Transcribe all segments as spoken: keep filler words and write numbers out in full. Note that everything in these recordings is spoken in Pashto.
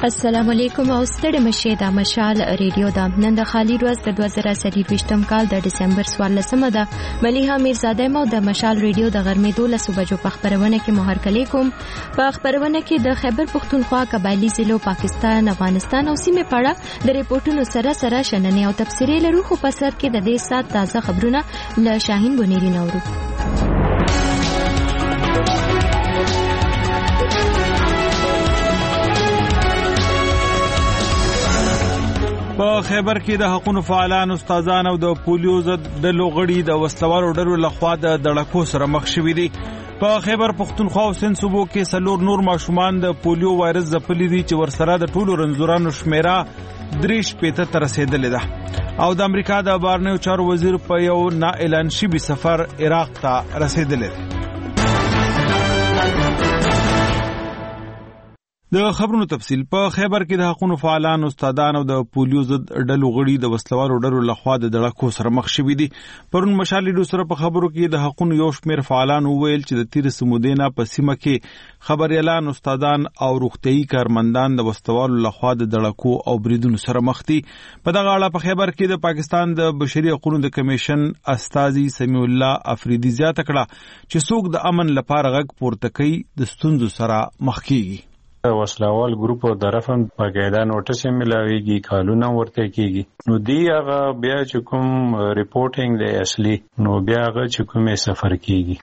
السلام علیکم او ستړي مشه د مشال ریډیو د نن د خالی ورځ د دوه زره څلور کال د ډسمبر څوارلسمه ده. مليحه میرزاده مو د مشال ریډیو د غرمې دولس بجو په خبرونه کې مهرکلی کوم. په خبرونه کې د خیبر پختونخوا قبایلی ضلعو پاکستان، افغانستان او سیمې په اړه د ریپورتونو سره سره شننې او تبصرې لرو، خو په سر کې د دې سات تازه خبرونه له شاهین بنيري نورو. په خیبر کې د حقوقو فعالان، استادان او د پولیو ضد ډلو غړي د وسلوالو ډلو لخوا د دړکو سره مخ شوي دي. په خیبر پختونخوا او سند صوبو کې څلور نور ماشومان د پولیو وایرس ځپلي دي چې ورسره د ټولو رنځورانو شمیره درې شپېته ته رسیدلې ده، او د امریکا د بهرنیو چارو وزیر په یو نا اعلان شوي سفر عراق ته رسیدلی دی. د خبرونو تفصیل. په خیبر کې د حقوقو فعالان، استادان او د پولیو ضد ډلو غړي د وسلوالو ډلو لخوا د دړکو سره مخ شوي دي. پرون مشال ریډیو سره په خبرو کې د حقوقو یو شمېر فعالان وویل چې د تیر سمودینا په سیمه کې خبريالان، استادان او روغتيایي کارمندان د وسلوالو لخوا د دړکو او بریدونو سره مخ دي. په دغه اړه په خیبر کې د پاکستان د بشري حقوقو د کمیشن استاذي سمیع الله افریدي زیاته کړه چې څوک د امن لپاره غږ پورته کوي د ستونزو سره مخ کیږي. وسلوال ګروپ او طرفم باقاعده نوټس ملاويږي، کالونه ورته کیږي، نو دی هغه بیا چې کوم ریپورټینګ دی اصلي، نو بیا هغه چې کومه سفر کیږي.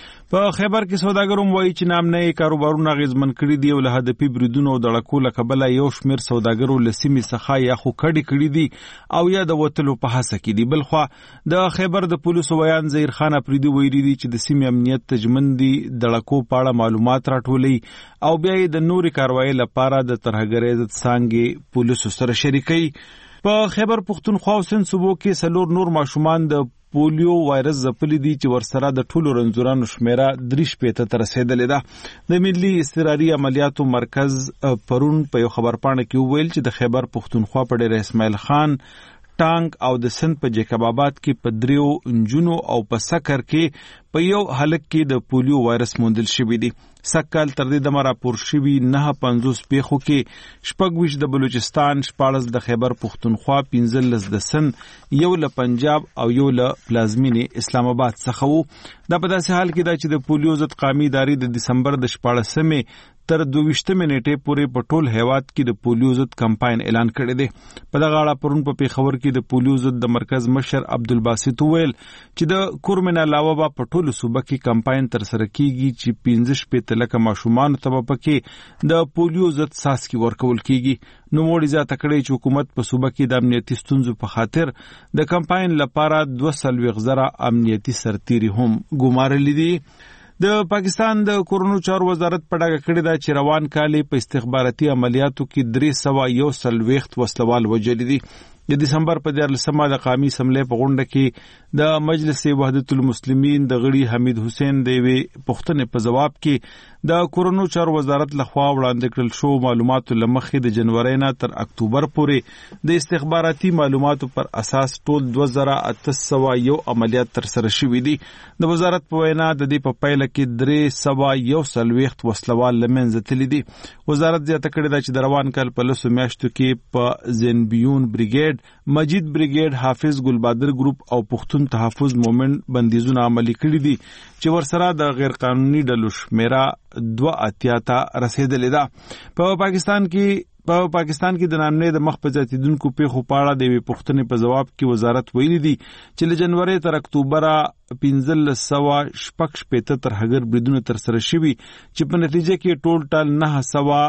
په خیبر کې سوداګروم وایي چې نامنه کاروبارونه غیزمن کړي دي او له هدفي بریدونو او دړکو له کبله یو شمېر سوداګرو له سیمې څخه یا خو کډې کړي دي او یا د وتلو په هڅه کې دي. بلخوا د خیبر د پولیسو ویان ظهیر خان افریدي ویلي دي چې د سیمې امنیت تجمن دي دړکو په اړه معلومات راټولوي او بیا یې د نوري کاروایی لپاره د ترهګرۍ ضد څانګې پولیسو سره شریکوي. په خیبر پختونخوا او سند صوبو کې څلور نور ماشومان د پولیو وایرس ځپلي دي چې ورسره د ټولو رنځورانو شمیره درې شپېته ته رسیدلې ده. د ملي اضطراري عملیاتو مرکز پرون په یو خبرپاڼه کې وویل چې د خیبر پختونخوا په ډېر اسماعیل خان، ټانک او د سند په جیکب آباد کې په دریو انجونو او په سکر کې په یو هلک کې د پولیو وایرس موندل شوی دی. سکل تر دې دمه راپور شوي نه پنځوس پیښو کې شپږ ویشت د بلوچستان، شپاړس د خیبر پختونخوا، پنځلس د سند، یو له پنجاب او یو له پلازمینې اسلام آباد څخه وو. دا په داسې حال کې ده چې د پولیو ضد قومي ادارې د دسمبر د شپاړسمې تر دویشتمې نیټې پورې په ټول هیواد کې د پولیو ضد کمپاین اعلان کړی دی. په دغه اړه پرون په پیښور کې د پولیو ضد د مرکز مشر عبدالباسط وویل چې د کورمن علاوه به په ټولو صوبه کې کمپاین ترسره کیږي چې پنځه شپېته لکه ماشومانو ته به پکې د پولیو ضد څاڅکي ورکول کیږي. نوموړي زیاته کړې چې حکومت په صوبه کې د امنیتي ستونزو په خاطر د کمپاین لپاره دوه څلوېښت زره امنیتي سرتیري هم ګمارلي دي. د پاکستان د کورونو چارو وزارت په ډاګه کړې ده چې روان کال په استخباراتي عملیاتو کې درې سوه یو څلوېښت وسلوال وژلي دي. د دسمبر په دیارلسمه د قومي اسمبلۍ په غونډه کې د مجلس وحدت المسلمین د غړي حمید حسین د یوې پوښتنې په ځواب کې د کورونو چارو وزارت لخوا وړاندې کړل شو معلوماتو له مخې د جنوري نه تر اکتوبر پورې د استخباراتي معلوماتو پر اساس ټول دوه زره اته سوه یو عملیات ترسره شوي دي. د وزارت په وینا د دې په پایله کې درې سوه یو څلوېښت وسلوال له منځه تللي دي. وزارت زیاته کړې ده چې د روان کال په لسو میاشتو کې په زینبیون بریګیډ، مجید بریګیډ، حافظ ګلبادر ګروپ او پښتون تحفظ مومنت بندیزونه عملي کړي دي چې ورسره د غیر قانوني ډلو شمیره دوه اتیا ته رسیدلې ده. په پاکستان کې په پاکستان کې د نامنې د مخ په زیاتیدونکو پیښو په اړه د یوې پوښتنې په ځواب کې وزارت ویلي دي چې له جنوري تر اکتوبره پنځلس سوه شپږ شپېته ترهګر بریدونه ترسره شوي چې په نتیجه کې ټول ټال نه سوه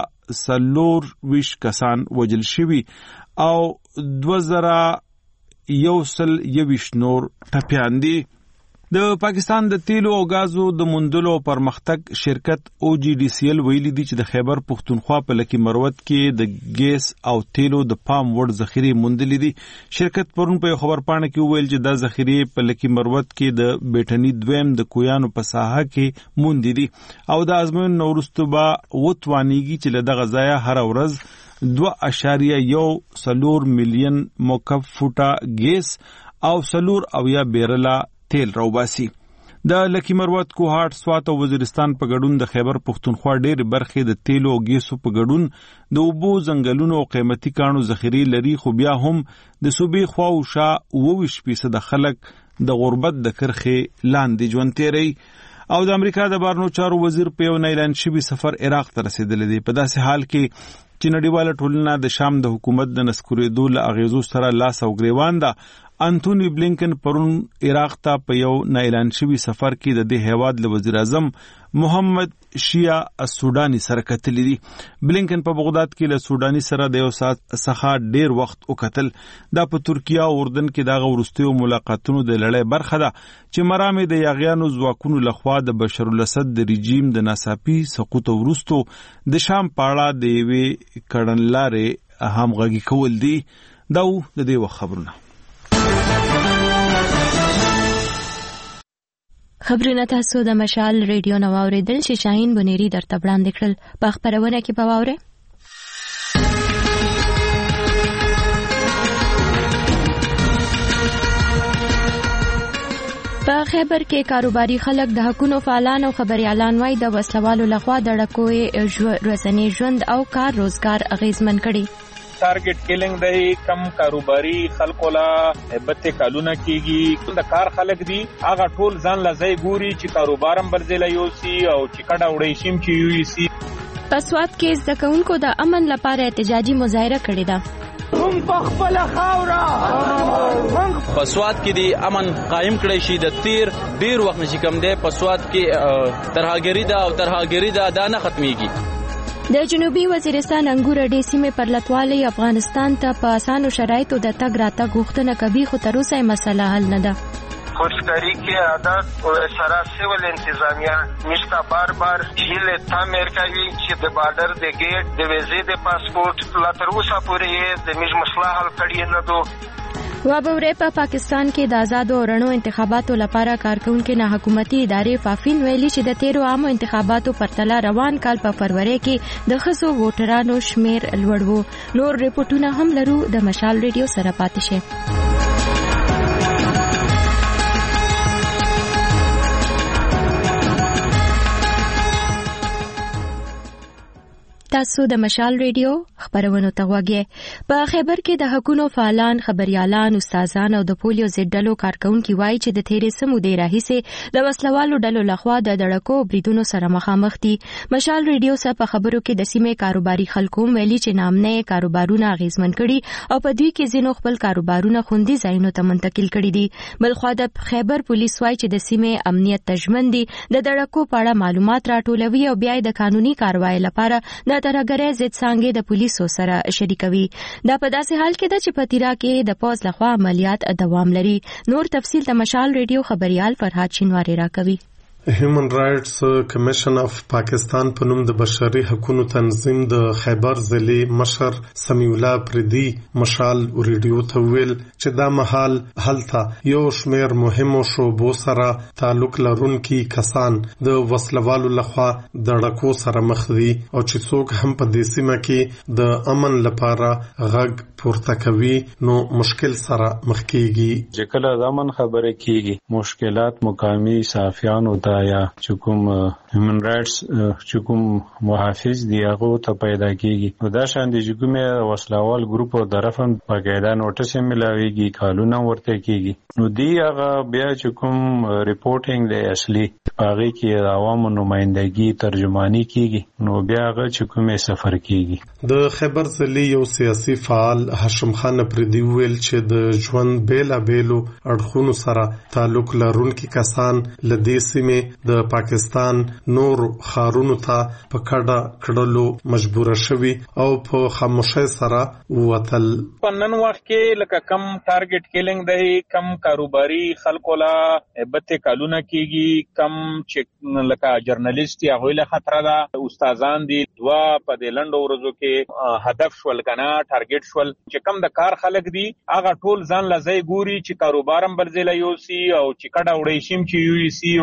څلور ویشت کسان وژل شوي او دوه زره یو سل یویشت نور ټپیان دي. د پاکستان د تیلو او غازو د موندلو پرمختګ شرکت او جی ډی سی ایل ویلي دي چې د خیبر پختونخوا په لکی مروت کې د ګیس او تیلو د پام وړ ذخیره موندلې دي. شرکت پرون په خبر پاڼه کې ویل چې د ذخیره په لکی مروت کې د بیټنی دویم د کویانو په ساحه کې موندې دي او د ازمون نورستو با وتوانیږي چې له دغه ځای هر ورځ دوه اشاریه یو سلور میلیون مکعب فوټه ګیس او سلور او یا بیرلا تیل راوباسي. د لکی مروت کوهاټ سوات او وزیرستان په ګډون د خیبر پښتونخوا ډېر برخې د تیلو او ګیسو په ګډون د اوبو ځنګلونو او قیمتي کانو ذخیرې لري، خو بیا هم د صوبې خوا او شا اووه ویشت فیصده خلک د غربت د کرښې لاندې ژوند تیروي. او د امریکا د بهرنیو چارو وزیر په یو نه اعلان شوي سفر عراق ته رسېدلی دی. په داسې حال کې چې نړیواله ټولنه د شام د حکومت د نسکورېدو له اغېزو سره لاس او ګریوان ده، انټونی بلینکن پرون عراق ته په یو نه اعلان شوي سفر کې د دې هیواد له وزیر اعظم محمد شیا السوداني سره کتلی دي. بلینکن په بغداد کې له سوداني سره د یو ساعت څخه ډیر وخت وکتل. دا په ترکیه او اردن کې دغه وروستیو ملاقاتونو د لړۍ برخه ده چې مرامې د یاغیانو ځواکونو لخوا د بشر الاسد د رژیم د ناڅاپي سقوط وروستو د شام په اړه د یوې کړنلارې همغږي کول دي. دا د دې وخت خبرونه. خبرونه تاسو د مشال ریډیو نو اوریدل چې شاهین بنيري درته وړاندې کړل. په خبرونه کې پواوره په خیبر کې کاروباري خلک د حقونو فعالان او خبريالان وای د وسلوالو لخوا د ډکوي رسنۍ ژوند او کار روزګار اغیزمن کړي. ټارګټ کیلینګ دی، کم کاروباري خلکو لا بته کالونه کیږي. د کار خلک دي هغه ټول ځان لځای ګوري چې کاروبارم برځله یوسي او چې کډه وړي شیم چې یو سي. په سوات کې ځکهونکو د امن لپاره احتجاجي مظاهره کړې ده. موږ په خپل خاوره په سوات کې د امن قائم کړی شي. د تیر ډیر وخت نشي کم دی په سوات کې ترهاګری ده او ترهاګری ده دا نه ختميږي. د جنوبي وزیرستان انګور ډې سیمې پر لټوالي افغانستان ته په اسانو شرایطو د تګ راتګ غوښتنه کوي، خو تر اوسه مسله حل نه ده. خوشکاری که عادت و سرا سیول انتظامیه میشتا بار بار هیل تعمیر کوي چې د بارډر د گیټ د ویزې د پاسپورت لا تر اوسه پورې د میج مسله حل کړی نه دو. وابوره په پاکستان کې د آزاد او رڼو انتخاباتو لپاره کارکونکو نه حکومتي ادارې فافین ویلي چې د تیرو عامو انتخاباتو پرتله روان کال په فروری کې د خصو ووټرانو شمیر لوړ وو. نور ریپورتونه هم لرو، د مشال ریډیو سره پاتې شئ. تاسو د مشال ریډیو خبرونه ته وګورئ. په خیبر کې د حقونو فعالان، خبريالان، استادان او د پولیو ضد ډلو کارکونکو وایي چې د تیرې سمو دی راهیسه د وسلوالو ډلو لخوا د دړکو بریدونو سره مخامخ دي. مشال ریډیو سره په خبرو کې د سیمې کاروباري خلکو ویلي چې نامنه کاروبارونه اغیزمن کړي او په دوی کې ځینو خپل کاروبارونه خوندي ځایونو ته منتقل کړي دي. بلخوا د خیبر پولیس وایي چې د سیمې امنیت تضمین دي، د دړکو په اړه معلومات راټولوي او بیا د قانوني کاروایی لپاره د ترګرې ضد څنګه د پولیسو سره شریکوي. دا په داسې حال کې ده چې په تیرا کې د پوز لخوا عملیات دوام لري. نور تفصیل د مشال ریډیو خبريال فرهاد شینواری راکوي. هیومن رائټس کمیشن اف پاکستان په نوم د بشري حقوقو تنظیم د خیبر ضلع مشر سمیع الله پردي مشال ریډیو ته ویل چې دا مهال هلته یو شمیر مهمو شوبو سره تعلق لرونکي کسان د وسلوالو لخوا د ډکو سره مخ دي او چې څوک هم په دې سیمه کې د امن لپاره غږ پورته کوي نو مشکل سره مخ کیږي. چې کله د امن خبره کیږي مشکلات مقامی صحافیانو ته یا چې کوم هیومن رائټس چې کوم محافظ دی هغه ته پیدا کیږي. دا شان دي چې کومه وسلوال ګروپ او طرفن په قاعده نوټس ملاويږي، کالونه ورته کیږي. نو دی هغه بیا چې کوم ریپورټینګ دی اصلي هغه کې د عوامو نمائندګي ترجمانی کیږي. نو بیا هغه چې کومه سفر کیږي. د خیبر ضلع یو سیاسي فعال هاشم خان پردي ویل چې د ژوند بیلا بیلو اړخونو سره تعلق لرونکي کسان لدې سیمه د پاکستان نور خارونو ته په کډه کډلو مجبور شوي او په خاموشۍ سره وتل. په نن وخت کې لکه کم ټارګټ کیلینګ دی، کم کاروباري خلکو لا بته کالونه کیږي، کم چې لکه جرنالیست یا غویله خطر ده، استادان دي دوا په د لندو ورځو کې هدف شول کنه ټارګټ شول. چې کم د کار خلک دي هغه ټول ځان لځای ګوري چې کاروبارم برځله یوسي او چې کډه وړي شیم چې یو سي او کا په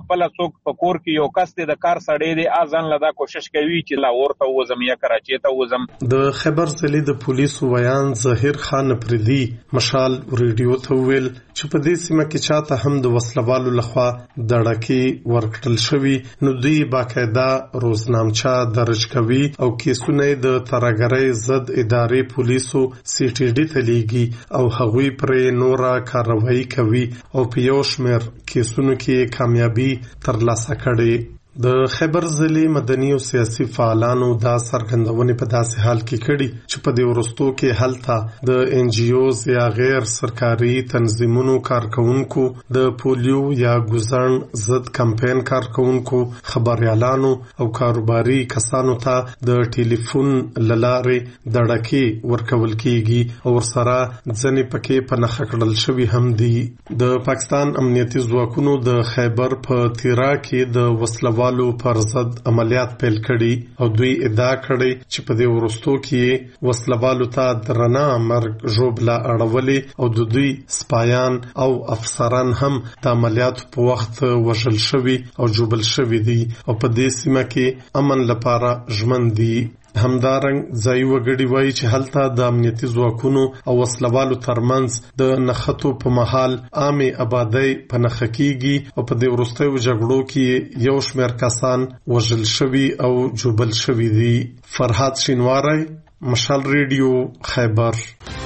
خپل څوک په کور کې یو کس د کار سړی دی ازان لدا کوشش کوي چې لا ورته وزم یا کراچي ته وزم. د خیبر ضلع د پولیسو ویان ظاهر خان پردي مشال ریډیو ته ویل چې په دې سیمه کې چاته هم د وسلوالو لخوا دړکې ورکړل شوی نو دوی باقاعده روزنامچه درج کوي او کیسونه د ترګرۍ ضد ادارې پولیسو سی ټي ډي ته لیږي او هغوی پرې نوره کاروایی کوي او په یو شمېر کیسونو کې کامیابی ترلاسه کړي. د خیبر ضلع مدني او سیاسي فعالانو دا څرګندونې په داسې حال کې کړي چې په دې وروستو کې هلته د ان جی اوز یا غیر سرکاري تنظیمونو کارکونکو د پولیو یا ګوزن ضد کمپاین کارکونکو خبريالانو او کاروباري کسانو ته د ټلیفون للارې دړکې ورکول کیږي او ورسره ځنې پکې په نښه کړل شوي هم دي. د پاکستان امنیتي ځواکونو د خیبر په تیرا کې د وسلوال پر ضد عملیات پیل کړي او دوی ادعا کړي چې په دې وروستو کې وسلوالو ته درنه مرګ ژوبله اړولې او د دوی سپایان او افسران هم د عملیات په وخت وژل شوي او جوبل شوي دي او په دې سیمه کې امن لپاره ژمن دي. همدارنګ ځای وګړي وایي چې هلته د امنیتي ځواکونو او وسلوالو ترمنځ د نښتو په مهال عامې آبادۍ په نښه کیږي او په دې وروستیو جګړو کې یو شمېر کسان وژل شوي او جوبل شوي دي. فرحات شینواری، مشال ریډیو، خیبر.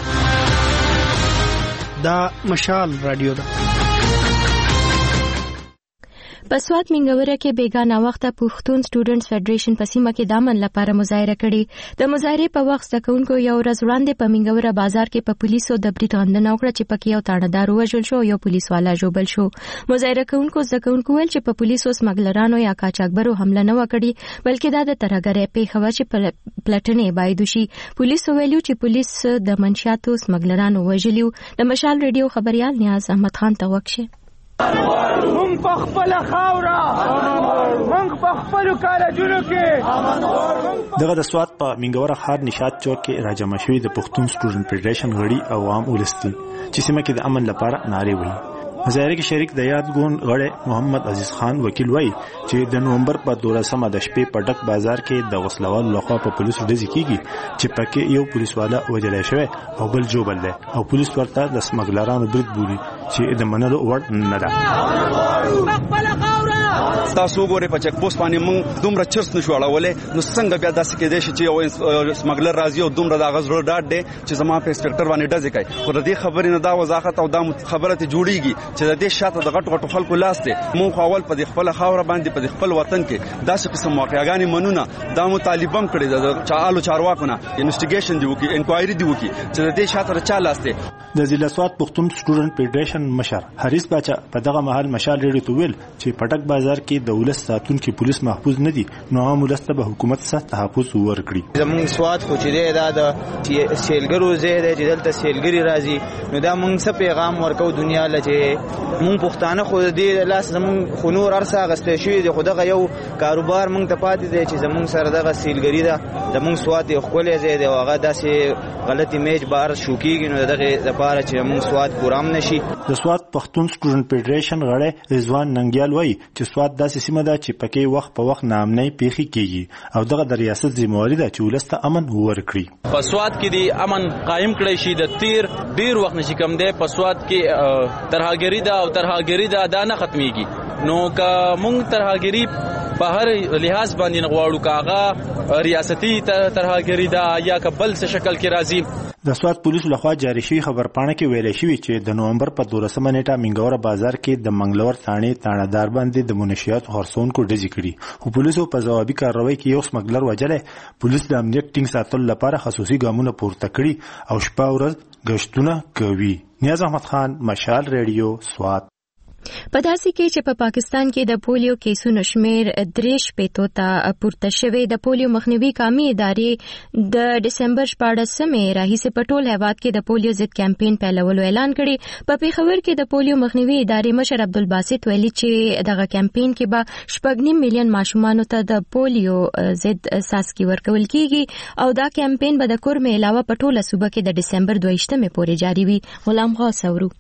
دا مشال رادیو ده. په سوات منګوره کې بیګانه وخته پښتون سټوډنټس فدریشن په سیمه کې دامن لپاره مظاهره کړې. د مظاهرې په وخت زکونکو یو ورځ وړاندې په منګوره بازار کې په پولیسو د برید غندنه وکړه چې پکې یو تاړهدار وژل شو، یو پولیس والا جوبل شو. مظاهره کوونکو زکونکو ویل چې په پولیسو سمګلرانو یا قاچاقبرو حمله نه وکړي بلکې دا د ترهګرۍ پیښه وه چې پلټنې باید وشي. پولیسو ویلو چې پولیس د منشیاتو سمګلرانو وژلي. د مشال ریډیو خبريال نیاز احمد خان ته وکشه. مونږ په خپل خاورا مونږ په خپل کالجونو کې دغه د سوات په منګوره ښار نشاط چوک کې راجمع شوي د پښتون سټوډنټ فدریشن غړي او عام ولس دي چې سیمه کې د امن لپاره نارې وهي. مظاهره کې شریک د یاد ګوند غړی محمد عزیز خان وکیل وایي چې د نومبر په دولسمه د شپې په ډک بازار کې د وسلوالو لخوا په پولیسو ډزې کیږي چې پکې یو پولیس والا وژلی شوی او بل جوبل دی او پولیس ورته د سمګلرانو برید بولي چې د منلو وړ نه ده. تاسو وګورئ په چک پوسټ باندې موږ دومره چرس نشو اړولې نو څنګه بیا داسې کېدای شي چې یو سمګلر راځي او دومره د هغه زړه ډاډ دی چې زما په انسپکټر باندې ډزې کوي. خو د دې خبرې نه دا وضاحت او دا خبره ته جوړیږي چې د دې شاته د غټو غټو خلکو لاس دی. موږ اول په خپل خاور باندې په خپل وطن کې داسې قسم واقعیاګانې منونه دا مو طالبان کړی د چالو چارواکونه انویسټیګیشن دی وکي انکوایري دی وکي چې د دې شاته چا لاس دی. د ضلع سوات پښتون سټوډنټ فدریشن مشر حریث باچا په دغه مهال مشال ریډیو ته ویل چې پټک بازار کې د ولس ساتونکو پولیس محفوظ نه دي نو عام ولس ته به حکومت سخت تحفظ ورکړي. زموږ سوات خو چې دا د سیلګرو زه دی چې دلته سیلګری راځي نو دا موږ څه پیغام ورکو دنیا لته موږ پښتانه خو دې لاس زموږ خنور ارسه غستې شوی دی خو دغه یو کاروبار موږ ته پاتې دی چې زموږ سره دغه سیلګری ده د موږ سوات یو خپل ځای دی هغه داسې غلط ایمیج بار شو کیږي نو دغه لپاره چې موږ سوات پورام نشي. د سوات پښتون سټوډنټ فدریشن غړی رضوان ننګیال وایي چې سوات داسې سیمه ده چې پکې وخت په وخت نامنۍ پیښې کیږي او دغه د ریاست ذمہواری ده چې ولس ته امن ورکړي. په سوات کې دی امن قائم کړی شي د تیر ډیر وخت نشي کم دی. په سوات کې ترهګری ده او ترهګری ده دا نه ختميږي نو که مونږ ترهګری په هر لحاظ باندې غواړو کاغه ریاستي ترهګری ده یا کبل څه شکل کې راځي. د سوات پولیسو لخوا جاری شوی خبرپاڼه کې ویل شوی چې د نومبر په دولسمه نیټه منګوره بازار کې د منګلور ثانې تاړهدار باندې د منشیات خرڅونکو ډزې کړي خو پولیسو په ځوابي کاروایی کې یو سمګلر وژلی. پولیس د امنیت ټینګ ساتلو لپاره خصوصي ګامونه پورته کړي او شپه ورځ گشتونه کوي. نیاز احمد خان، مشال ریډیو، سوات. په داسې کې چې په پاکستان کې د پولیو کیسونو شمیر درې شپېتو ته پورته شوی. د پولیو مخنیوي قومي ادارې د دسمبر شپاړسمې راهیسې په ټول هیواد کې د پولیو ضد کمپاین پیلولو اعلان کړی. په پیښور کې د پولیو مخنیوي ادارې مشر عبدالباسط ویلي چې دغه کمپاین کې به شپږ نیم میلیون ماشومانو ته د پولیو ضد څاڅکي ورکول کیږي او دا کمپاین به د کورمې علاوه په ټوله صوبه کې د دسمبر دوه ویشتمې پورې جاری وي. غلام غاث اورو.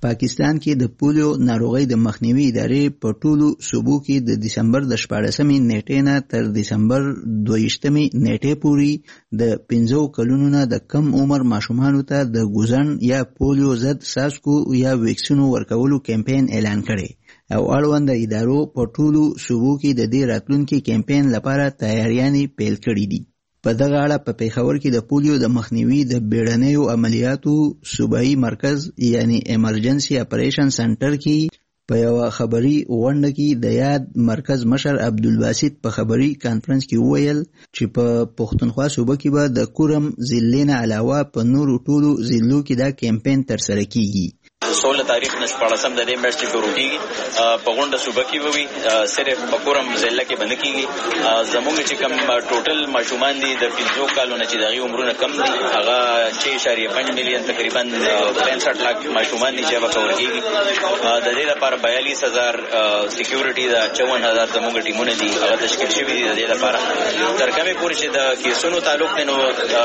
پاکستان کې د پولیو ناروغۍ د مخنیوي ادارې په ټولو صوبو کې د دسمبر د شپاړسمې نیټې نه تر دسمبر دویشتمې نیټې پورې د پنځو کلونو نه د کم عمر ماشومانو ته د ګوزن یا پولیو ضد څاڅکو یا ویکسینو ورکولو کمپاین اعلان کړي او اړوند ادارو په ټولو صوبو کې د دې راتلونکي کمپاین لپاره تیاریانې پیل کړي دي. په دغه اړه په پیښور کې د پولیو د مخنیوي د بیړنیو عملیاتو صوبایي مرکز یعنی ایمرجنسي اپریشن سنټر کې په یو خبري غونډه کې د یاد مرکز مشر عبدالباسط په خبري کانفرنس کې وویل چې په پښتونخوا صوبه کې به د کورم ضلع نه علاوه په نورو ټولو ضلعو کې دا کمپاین ترسره کیږي. سوله تاریخ نشپاړسم د دې میاشتې شروع کیږي په غونډه صوبه کې وي صرف په کورم ضلع کې باندې کیږي. زموږ چې کوم ټوټل ماشومان دي د پنځو کالو نه چې دغه عمرونه کم دي هغه شش اشاریه پنځه میلیون تقریبا پنځه لک ماشومان دي چې به کور کیږي. د دې لپاره بیالیس هزار سکیورټي دا چون هزار زموږ ټیمونه دي هغه تشکیل شوي دي. د دې لپاره تر کومه پورې چې د کیسونو تعلق نه نو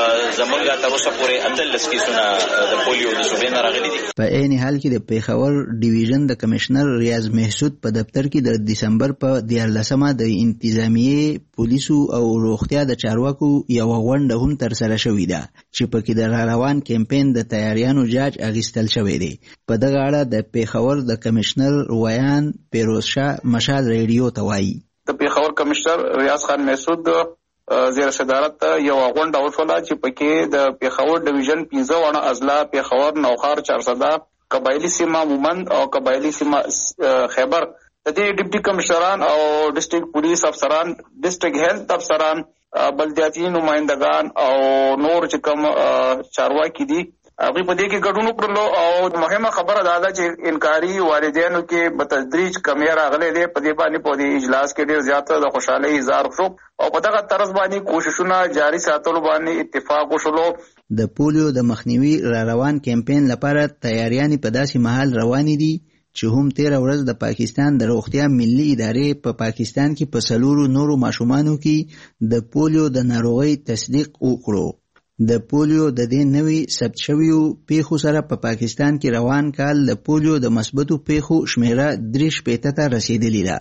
زموږ تر اوسه پورې اتلس کیسونه د پولیو د صوبې نه راغلي دي. په عین حال کې د پیښور ډیویژن د کمشنر ریاض محسود په دفتر کې د دسمبر په دیارلسمه د انتظامیه پولیسو او روغتیا د چارواکو یو غونډه هم ترسره شوې ده چې پکې د روان کمپاین د تیاریانو جاج اخیستل شوی دی. په دغه اړه د پیښور د کمشنر ویان پیروز شاه مشال ریډیو ته وایي. د پیښور کمشنر ریاض خان محسود زیر صدارت یو غونډه وشوله چې پکې د پیښور ډیویژن پنځه وړه اضلاع پیښور نوخار چارسده قبایلی سیمه مومند او قبایلی سیمه خیبر د دې ډیپټي کمشنران او ډیسټریکټ پولیس افسران ډیسټریکټ هیلث افسران بلدیاتي نمائندگان او نور چې کوم چارواکي دي هغه په دې کې ګډون وکړلو او مهمه خبره دا ده چې انکاري والدینو کې په تدریج کمی راغلي دي. په دې باندې په دې اجلاس کې ډېر زیاته د خوشحالۍ اظهار وشو او په دغه طرز باندې کوششونه جاري ساتلو باندې اتفاق وشولو. د پولیو د مخنیوي را روان کمپاین لپاره تیاریانې په داسې مهال روانې دي چې هم تیر ورځ د پاکستان د روغتیا ملي ادارې په پا پاکستان کې په سلورو نورو ماشومانو کې د پولیو د ناروغۍ تصدیق وکړو. د پولیو د دې نوي ثبت شویو پیښو سره په پا پاکستان کې روان کال د پولیو د مثبتو پیښو شمیره درې شپېته ته رسیدلې ده.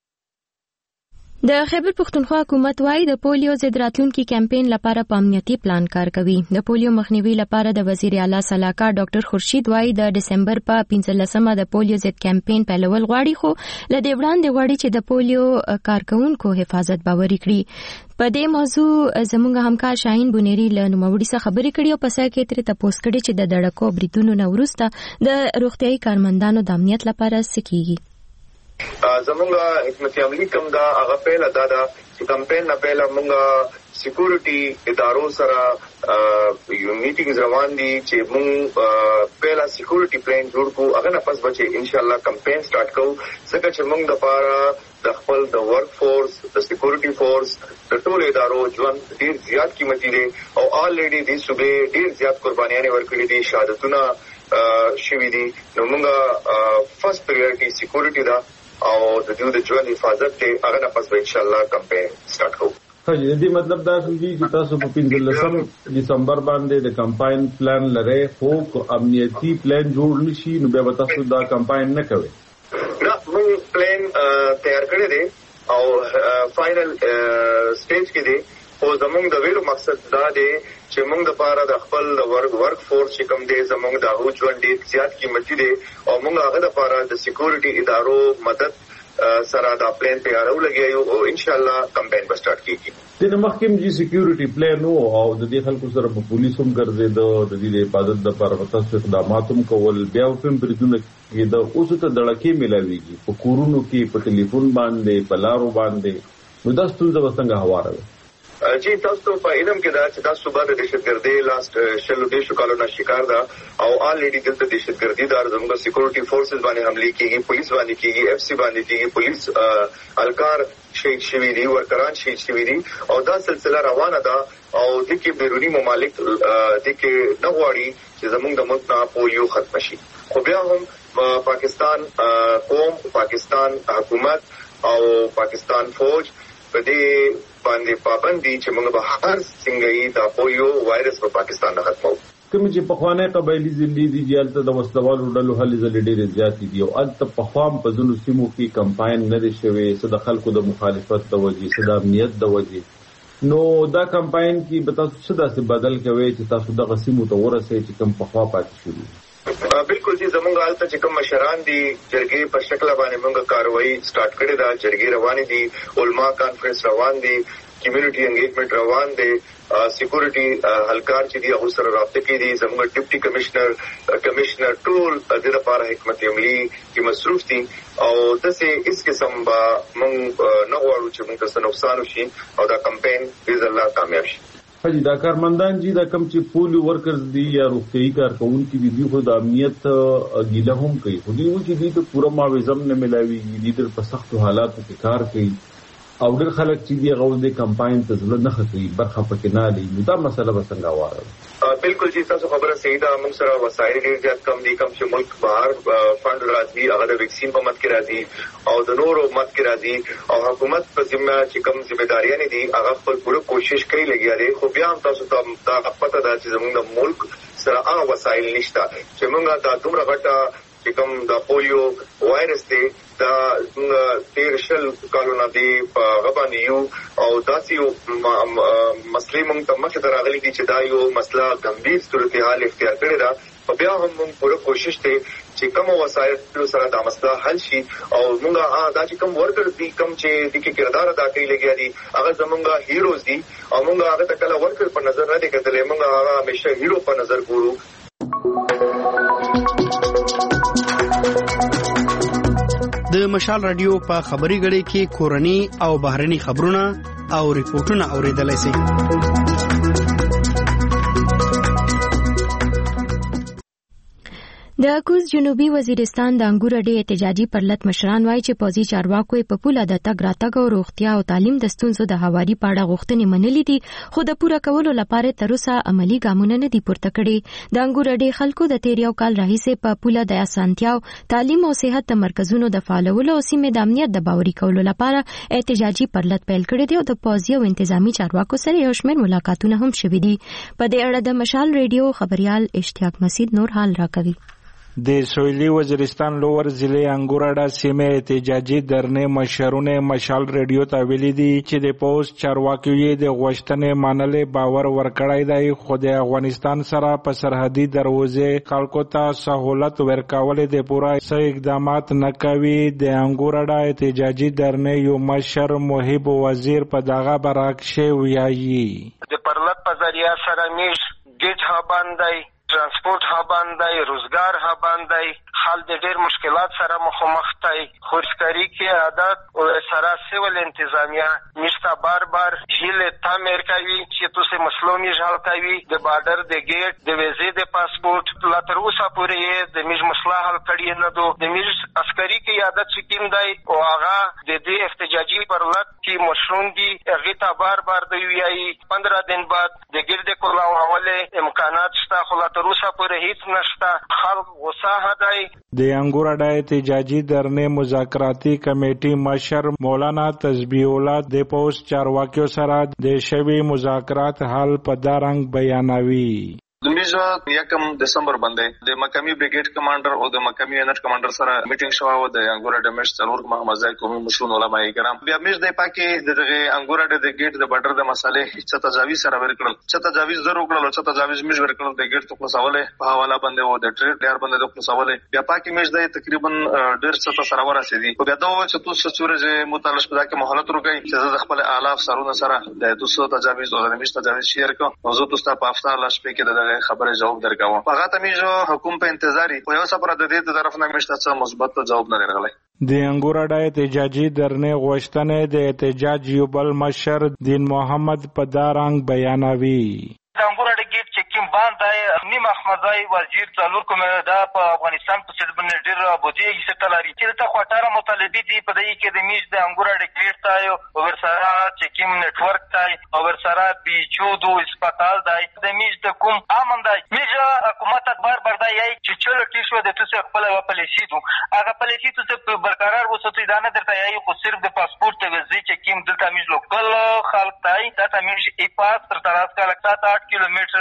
د خیبر پښتونخوا حکومت وايي د پولیو ضد راتلونکي کمپاین لپاره په امنیتي پلان کار کوي. د پولیو مخنیوي لپاره د وزیر اعلی سلاکار ډاکټر خورشید وايي د دسمبر په پنځلسمه د پولیو ضد کمپاین پیلول غواړي خو له دې وړاندې غواړي چې د پولیو کارکونکو حفاظت باوري کړي. په دې موضوع زموږ همکار شاهین بونيري له نوموړي څخه خبرې کړې او په سر کې ترې تپوس کړي چې د دړکو بریدونو نه وروسته د روغتیايي کارمندانو د امنیت لپاره څه کیږي. زمونږ حکمت عملی کوم دا هغه پیل ادا ده چې کمپاین نه پیل مونږ سکیورټي ادارو سره یو میټینګز روان دي چې مونږ پیلا سکیورټي پلان جوړ کو هغه نه پس بچي ان شاء الله کمپاین سٹارټ کوو ځکه چې مونږ د پاره د خپل د ورک فورس د سکیورټي فورس د ټولو ادارو ژوند ډیر زیات قیمتي دي او الریډي د صوبې ډیر زیات قربانیاں ورکړي دي شهادتونه شوي دي. نو مونږ فرست پریورټي سکیورټي دا او د دې د ژوند حفاظت ته هغه نه پس ان شاء الله کمپاین سٹارټ کوو. خاجي دې مطلب دا چې تاسو په پنځلسم دسمبر باندې د کمپاین پلان لرئ خو امنیتي پلان جوړ نشي نو بیا تاسو دا کمپاین نه کوئ. نه موږ پلان تیار کړی دی او فائنل سټیج کې دی او زموږ د ویلو مقصد دا دی چې موږ د پاره د خپل ورک ورک فورس چې کوم دی زموږ د هغو ژوند ډېر زیات قیمتي دی او موږ هغه د پاره د سکیورټي ادارو مدد سره دا پلان تیارو لګیو او ان شاء الله کمپاین به سٹارټ کیږي. د مخکیم جی سکیورټي پلان او د دې خلکو سره په پولیسوم ګرځېدو د دې حفاظت لپاره تاسو اقدامات هم کول بیا هم بریدونه کېده اوس ته دړکې ملاويږي په کورونو کې په ټلیفون باندې په لارو باندې نو دا ستونزه وسنګ هواره ده. جی تاسو په علم کې دا چې تاسو باندې دهشتګردي لاست شلو دیشو کالو نه شکار ده او الریډي دلته دهشتګردي دار زموږ سکیورټي فورسز باندې حمله کیږي پولیس باندې کیږي اف سی باندې کیږي پولیس الکار شهید شوی دي ورکران شهید شوی دي او دا سلسله روانه ده او د کې بیرونی ممالک د کې نه غواړي چې زموږ د ملک نه پولیو ختم شي خو بیا هم پاکستان قوم پاکستان حکومت او پاکستان فوج په دې باندې پابندي چې موږ به هر څنګه یې دا پولیو وایرس په پاکستان نه ختمو. کوم چې په خوانه قبایلی ځلې دي جالته د وسلوالو ډلو هلي ځلې ډېرې زیاتې دي او الته په خوام په ځینو سیمو کې کمپاین نه دی شوی څه د خلکو د مخالفت د وجې څه د امنیت د وجې نو دا کمپاین کې به تاسو څه داسې بدل کوي چې تاسو دغه سیمو ته ورسئ چې کوم په خوا پاتې شوي بالکل چې زمونږ حالت چې کوم مشران دي جرګې په شکل باندې موږ کاروایی سٹارټ کړې ده جرګې روانې دي علما کانفرنس روان دي کمیونټي انګیجمنٹ روان دي سکیورټي هلکار چې دی هغه سره رابطه کې دي زموږ ډیپټي کمشنر کمشنر ټول د لپاره حکمت عملی کې مصروف دي او دسه اس قسم با موږ نه غواړو چې موږ څه نقصان وشي او دا کمپاین باذن الله کامیاب شي. حاجی دا کارمندان چې دا کم چې پولیو ورکرز دي یا روغتيایي کارکونکي دي دوی خو د امنیت ګیله هم کوي خو دوی چې دوی ته پوره معاوضه نه ملاويږي دوی په سختو حالاتو کې کار کوي او ډېر خلک چې دی غوړ د کمپاین ته ځل نه خطري برخه پکې نه لې نو دا مسله به څنګه واره بالکل چې تاسو خبره صحیح ده موږ سره وسایل ډېر زیات کم دي کم چې ملک بهر فند راځي هغه د ویکسین په مت کې راځي او د نورو مت کې راځي او حکومت په ذمہ چې کم ځمېداري دي هغه خپل پوره کوشش کوي لګیا دي خو بیا هم تاسو ته دا پته ده چې زموږ د ملک سره هغه وسایل نشته چې موږ دا دومره غټه چې کوم د پولیو وایرس دی دا تیر شل کالونه دی په غبان یو او داسې یو مسلې موږ ته مخې ته راغلي دي چې دا یو مسله ګمبیر صورتحال اختیار کړې ده په بیا هم موږ پوره کوشش کوي چې کوم وسایل سره دا مسله حل شي او موږ دا چې کوم ورکر دي کوم چې د کې کردار ادا کوي لګیا دي هغه زمونږ هیروز دي او موږ هغه ته کله ورکر په نظر نه دي کتلې موږ هغه همیشه هیرو په نظر ګورو. د مشال رادیو په خبري غړي کې کورني او بهرني خبرونه او ریپورتونه اوریدلای شئ. د کوز جنوبي وزیرستان د انګور اډې احتجاجي پرلط مشران وایي چې پوځي چارواکو په پوله د تګ راتګ او روغتیا او تعلیم د ستونزو د هواري په اړه غوښتنې منلې دي خو د پوره کولو لپاره تر اوسه عملی ګامونه نه دي پورته کړي. د انګور اډې خلکو د تیر یو کال راهیسې په پوله د اسانتیاو تعلیم او صحت د مرکزونو د فعالولو او سیمې د امنیت د باوري کولو لپاره احتجاجي پرلط پیل کړی دی او د پوځي او انتظامی چارواکو سره یو شمېر ملاقاتونه هم شوي دي. په دې اړه د مشال ریډیو خبريال اشتیاق مسید نور حال راکوي. د سویلی وزیرستان لوور ضلع انګوراډا سیمه احتجاجي درنې مشرونه مشال ریډیو ته ویلي دي چې د پوز چارواکي د غوښتنې منلې باور ورکړای دی خو د افغانستان سره په سرحدي دروازې خلکو ته سہولت ورکول د پوره څه اقدامات نه کوي. د انګوراډا احتجاجي درنې یو مشر محب وزیر په دغه برعکس ویایي د پرلط په ذریعہ سره میش ګیټ ها باندې ترانسپورت ها باندې روزګار ها باندې حال د ډېر مشکلات سره مخامخ دي. خورسکاری کې عادت او سره سیول انتظامیه نشته بار بار هیله تعمیر کوي چې تاسو مسلو می حل کوي د بارډر د ګیټ د ویزې د پاسپورت لا تر اوسه پورې د میج مسله حل کړی نه دو د میج عسکري کې عادت سکیم دی او هغه د دې احتجاجي پرلط کې مشرون دي هغه ته بار بار دی ویایي پندرہ دن بعد د ګرد کولاو حواله امکانات شته خو لا تر اوسه پورې هیڅ نشته خلک غوسه هداي. د انګوراډا احتجاجي درنې مذاکراتي کمیټې مشر مولانا تسبیح الله د پوز چارواکیو سره د شوي مذاکرات حل په دا رنګ بیانوي. د میجا یکم دسمبر باندې د مقامی بریګیډ کمانډر او د مقامی یونټ کمانډر سره میټینګ شو او د انګوراډا مش څلور محمد زای قومي مشرون علماء کرام بیا میج د پاکي دغه انګوراډا د ګیټ د بارډر د مسالې چې تجاویز سره ورکړل چې تجاویز ضرور کړل چې تجاویز میج ورکړل د ګیټ ته خلاصوله په حواله باندې او د ټریډ ډیر باندې د خلاصوله بیا پاکي میج د تقریبا ډیر څه سره ورسېدي خو بیا دا چې تاسو سورې متعلق په دغه مهالت ورګي چې د خپل الاف سرونه سره د تاسو تجاویز او د میج تجاویز شیر کو موضوع تاسو په افطار لاس په کې د خبره جواب درکاوه هغه ته میجو حکومت په انتظاری خو یو سفر د دې طرف نه مشته څه مثبت جواب نه راغلی. د انګوراډا احتجاجي درنې غوښتنې د احتجاج یو بل مشر دین محمد په دا رنګ بیانوي. د انګوراډا ګیټ چې کوم باندې نیم احمدزای وزیر څلور کوم دا په افغانستان په سید باندې ډیر بودی یې ستلاري چې ته خاطر مطالبه دي په دې کې د میز د انګوراډا ګیټ ته او ورسره چې کوم نتورک ته او ورسره بیچودو هسپتال دی د میز د کوم امندای میز حکومت بار بار دی چې چلو کې شو د تاسو خپل پالیسی دو هغه پالیسی ته برقرار وساتئ دا نه درته یې خو صرف د پاسپورت ته وزي چې کوم دلته میز لوکل خلک دی دا ته میز ای پاس تر تراس کا لګتا کیلومتر افغانستان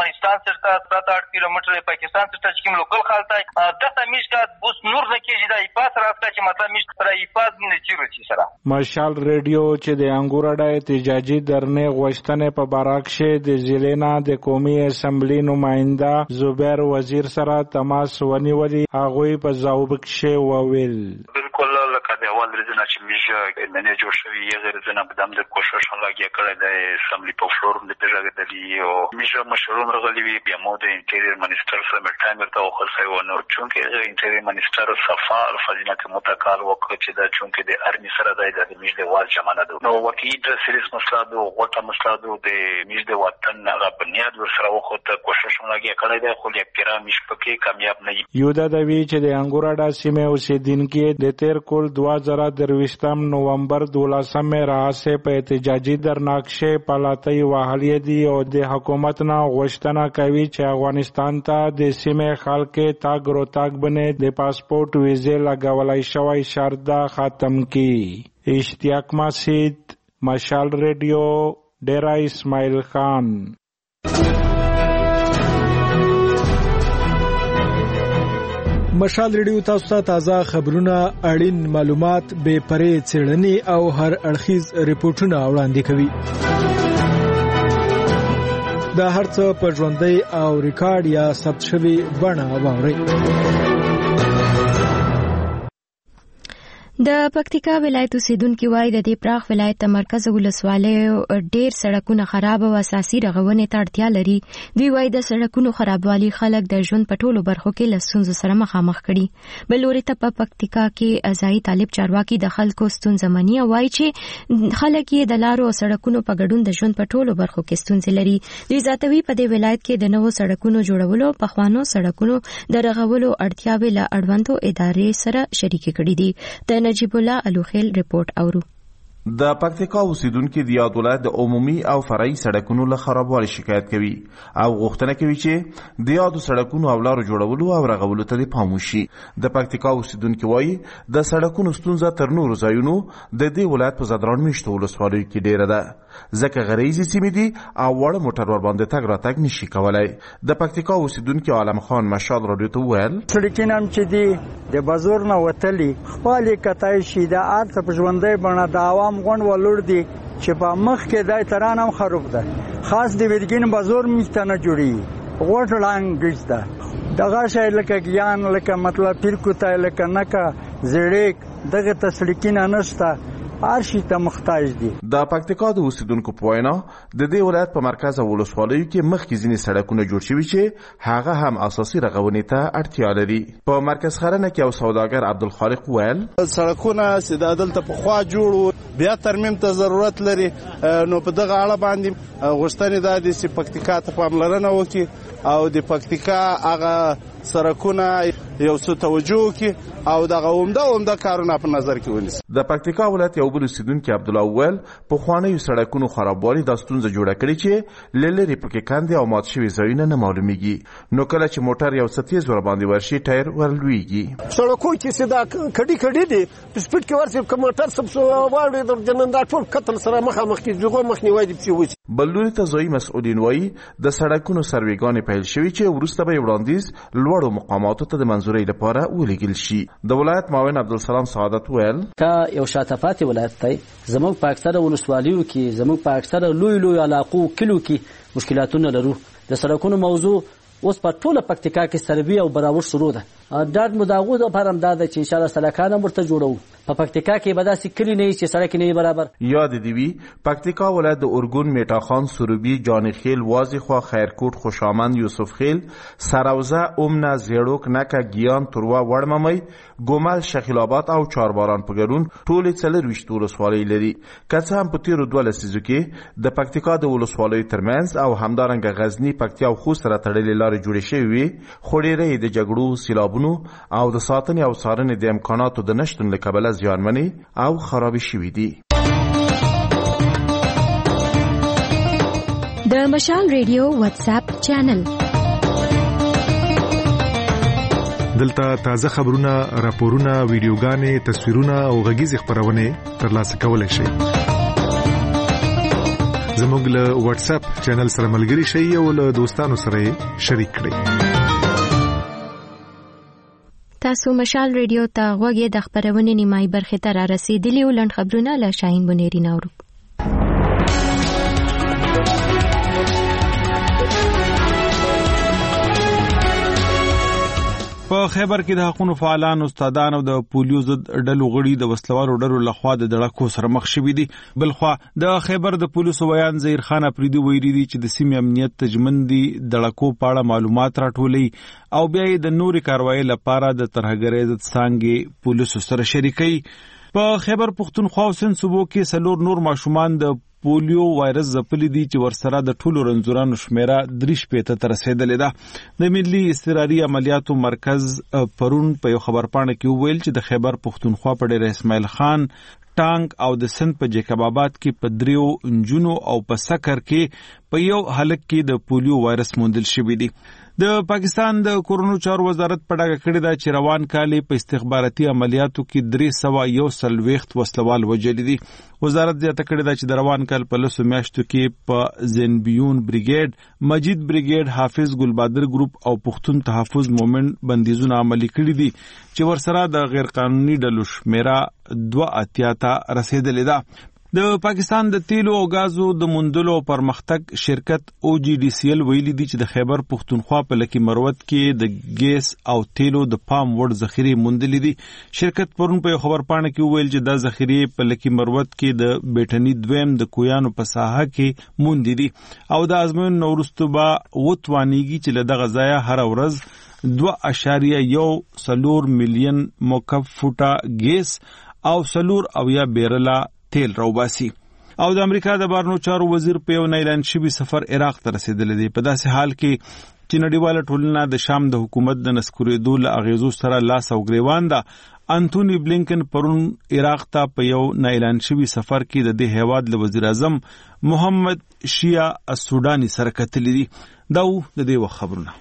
افغانستان سره سات آٹھ کیلومتر پاکستان سره چې کوم لوکل خالتای دغه میشکا بوس نور نه کېږي د ایپاس راسته چې مطلب میشک سره ایپاس نه چیرو چی سره مشال ریډیو چې د انګورډا احتجاجي درنه غوښتنې په باراکشه د ضلعنا د قومي اسمبلی نماینده زبیر وزیر سره تماس ونیولي هغه په ځواب کې وویل بالکل لکه د اول ورځې چې میشه د نه جوړ شوی یې غیر ځنه بدم د کوشش هغه کړی د اسمبلی په فلور د پیژغدلی او میشه مشرون رغلی وی بیا مو د انټیریر منیسټر سره مټایم ته وخصای و نو چونکه انټیریر منیسټر صفا الفاظینه متقال وکړي چې دا چونکه د ارمی سره د میشه د وال جمانه دو نو وکیل د سریس مسله دو غوټه مسله دو د میشه د وطن هغه بنیاد ور سره وخت کوشش هغه کړی د خو یک پیرا میش پکې کامیاب نه یو دا د وی چې د انګورډا سیمه اوسیدونکو د تیر کول دو هزار درویشتم نومبر دولسم راځه په احتجاجي درناکشه پالاتای واهلی دی او د حکومت نه غوښتنه کوي چې افغانستان ته د سیمه خلک تاګ رو تاګ بنې د پاسپورت ویزه لګولای شوی شرط ختم کی اشتیاق مسجد مشال ریډیو ډیرا اسماعیل خان مشال ریډیو تاسو ته تازه خبرونه اړین معلومات به پرې څېړنې او هر اړخیز ریپورتونه وړاندې کوي دا هرڅه په ژوندۍ او ریکارډ یا ثبت شوی بڼه واورئ د پکتیکا ولایت اوسیدونکو وایي د دې پراخ ولایت مرکز ولسوالۍ ډېر سړکونه خراب او اساسي رغونې ته اړتیا لري. دوی وایي د سړکونو خرابوالي خلک د ژوند په ټولو برخو کې له ستونزو سره مخامخ کړي. بل لوري ته په پکتیکا کې ازاي طالب چارواکي د خلکو ستونزې مني او وایي چې خلک یې د لارو او سړکونو په ګډون د ژوند په ټولو برخو کې ستونزې لري. دوی زیاتوي په دې ولایت کې د نوو سړکونو جوړولو په خوانو سړکونو د رغولو اړتیاوې له اړوندو ادارې سره شریکې کړي دي. د نجیب الله الوخیل رپورت اورو. د پکتیکا اوسیدونکو د یاد ولایت د عمومي او فرعي سړکونو له خرابوالي شکایت کوي او غوښتنه کوي چې د یادو سړکونو او لارو جوړولو او رغولو ته پام وشي. د پکتیکا اوسیدونکو وایي د سړکونو ستونزه تر نورو ځایونو د دې ولایت په زدران میشتو ولسوالیو کې ډیره ده، ځکه غریزي سیمې دي او وړ موټر ور باندې تګ راتګ نشي کولای. د پکتیکا اوسیدونکو عالم خان مشال رادیو ته ویل سړکونه هم چې دي د بازار نه وتلي خپل کتای شي د ارته په ژوندۍ بڼه د عوام غون ولور دي چې په مخ کې دای تران هم خراب ده، خاص د ویرګین بازار میشته نه جوړي غوټ لانګ ګرځدا دغه شی لکه ګیان لکه مطلب پیر کوتای لکه نکه زړیک دغه تسلیکینه نشته ارشي ته محتاج دي. د پکتیکا د اوسیدونکو په وینا د دې ولایت په مرکز او ولسوالیو کې مخکې ځینې سړکونه جوړ شوي چې هغه هم اساسي رغونې ته اړتیا لري. په مرکز خرنه کې او سوداګر عبدالخالق ویل سړکونه چې د عدالت په خوا جوړو بیا ترمیم ته ضرورت لري، نو په دغه اړه باندې غوښتنې دا دي چې پکتیکا ته پاملرنه وکړي او د پکتیکا هغه سړکونه یو څه توجه وکړي او دغه عمده عمده کارونه په نظر کې ونیسي. د پکتیکا ولایت یو بل اوسیدونکي عبدالله ویل په خوانیو سړکونو خرابوالي دا ستونزه جوړه کړې چې لری پکې کاندي او مات شوي ځایونه نه معلومیږي، نو کله چې موټر یو څه تیز ور باندې ورشي ټایر ورلويږي. سړکو چې سدا کډي کډي دي په سپیډ کې ورسې کوم موټر سب سو واړي د جنندا ټول قتل سره مخامخ کې جوړو مخنیوي دي چې وځي. بلوري ته ځای مسؤلین وایي د سړکونو سرویګانې پیل شوي چې وروسته به وړاندیز لوړو مقاماتو ته د منظورۍ لپاره ولېږل شي. د ولایت معاون عبدالسلام سعادت ویل کا یو شاتفات ولایت دی زموږ په اکثره ولسوالیو کې زموږ په اکثره لوی لوی علاقو کلو کې مشکلاتونه لرو. د سړکونو موضوع اوس په ټوله پکتیکا کې سروي او براور شروع ده. ډاډ مداغو د پرم دا چې ان شاء الله سړکان مرته جوړو. په پکتیکا کې به داسې کلی نه چې سړک نه برابر. یاد دی وی پکتیکا ولایت د اورګون میټا خان سروبي جان خیل واضحه خیرکوټ خوشامند یوسف خیل سروزه اومنه زیړوک نکه ګیان تروا وړممای ګومل شخیل آباد او چارباران په ګرون ټول څلور وشت ولسوالۍ لري. کڅه هم په تیر دوه لسیزو کې د پکتیکا د ولسوالۍ ترمنځ او همدارنګه غزنی پکتیا او خوست سره تړلې لارې جوړې شوې وي، خو ډېرې د جګړو سیلابونو او د ساتنې او څارنې د امکاناتو د نشتون له کبله زیانمنې او خرابې شوي دي. د مشال ریډیو واتس اپ چینل دلته تازه خبرونه، راپورونه، ویډیوګانې، تصویرونه او غږیز خبرونه ترلاسه کولای شئ. زموږ له واتس اپ چینل سره ملګري شئ او له دوستانو سره شریک کړئ. تاسو مشال ریډیو ته غوږی د خبرونې نیمای برخه ته را رسیدلی ولند خبرونه له شاهین بنيري نورو. په خیبر کې د حقوقو فعالان استادان او د پولیو ضد ډلو غړي د وسلوالو ډلو لخوا د دړکو سره مخ شوي دي. بلخوا د خیبر د پولیسو ویان زهیر خان افریدي ویلي دي چې د سیمې امنیت تجمندي دړکو په اړه معلومات راټولوي او بیا د نوري کاروایی لپاره د ترهګرۍ ضد څانګې پولیسو سره شریکي. په خیبر پښتونخوا او سند صوبو کې سلور نور ماشومان د پولیو وایرس ځپلي دي چې ورسره د ټولو رنځورانو شمیره درې شپېته ته رسېدلې ده. د ملي اضطراري عملیاتو مرکز پرون په یو خبرپاڼه کې وویل چې د خیبر پښتونخوا په ډېر اسماعیل خان ټانک او د سند په جیکب آباد کې په دریو انجونو او په سکر کې په یو هلک کې د پولیو وایرس موندل شوی دی. د پاکستان د کورونو چارو وزارت په ډاګه کړی دا چې روان کال په استخباراتي عملیاتو کې درې سوه یو څلوېښت وسلوال وژلي دي. وزارت زیاته کړې ده چې د روان کال په لسو میاشتو کې په زینبیون بریګیډ، مجید بریګیډ، حافظ ګلبادر ګروپ او پښتون تحفظ مومنټ بندیزونه عملي کړي دي چې ورسره د غیر قانوني ډلو شمیره دوه اتیا ته رسېدلې ده. د پاکستان د تیلو او غازو د موندلو پرمختګ شرکت او جی ډی سی ایل ویلي دي چې د خیبر پښتونخوا په لکی مروت کې د ګیس او تیلو د پام وړ ذخیرې موندلې دي. شرکت پرون په خبرپاڼه کې ویل چې دا ذخیرې په لکی مروت کې د بیټنی دویم د کویانو په ساحه کې موندې دي او د ازموین نورستو با وتوانیږي چې له دغه ځایه هر ورځ دوه اشاریه یو سلور میلیون مکعب فوټه ګیس او سلور او یا بیرلا تیل راوباسي. او د امریکا د بارنو چارو وزیر په یو اعلان شوی سفر عراق ته رسیدلی دی. په داسې حال کې چې نړیواله ټولنه د شام د حکومت د نسکورېدو له اغیزو سره لاس او ګریوان ده. انټونی بلینکن پرون عراق ته په یو اعلان شوی سفر کې د دې هیواد له وزیر اعظم محمد شیا السودانی سره کتلې دي. دا و د دې وخت خبرونه.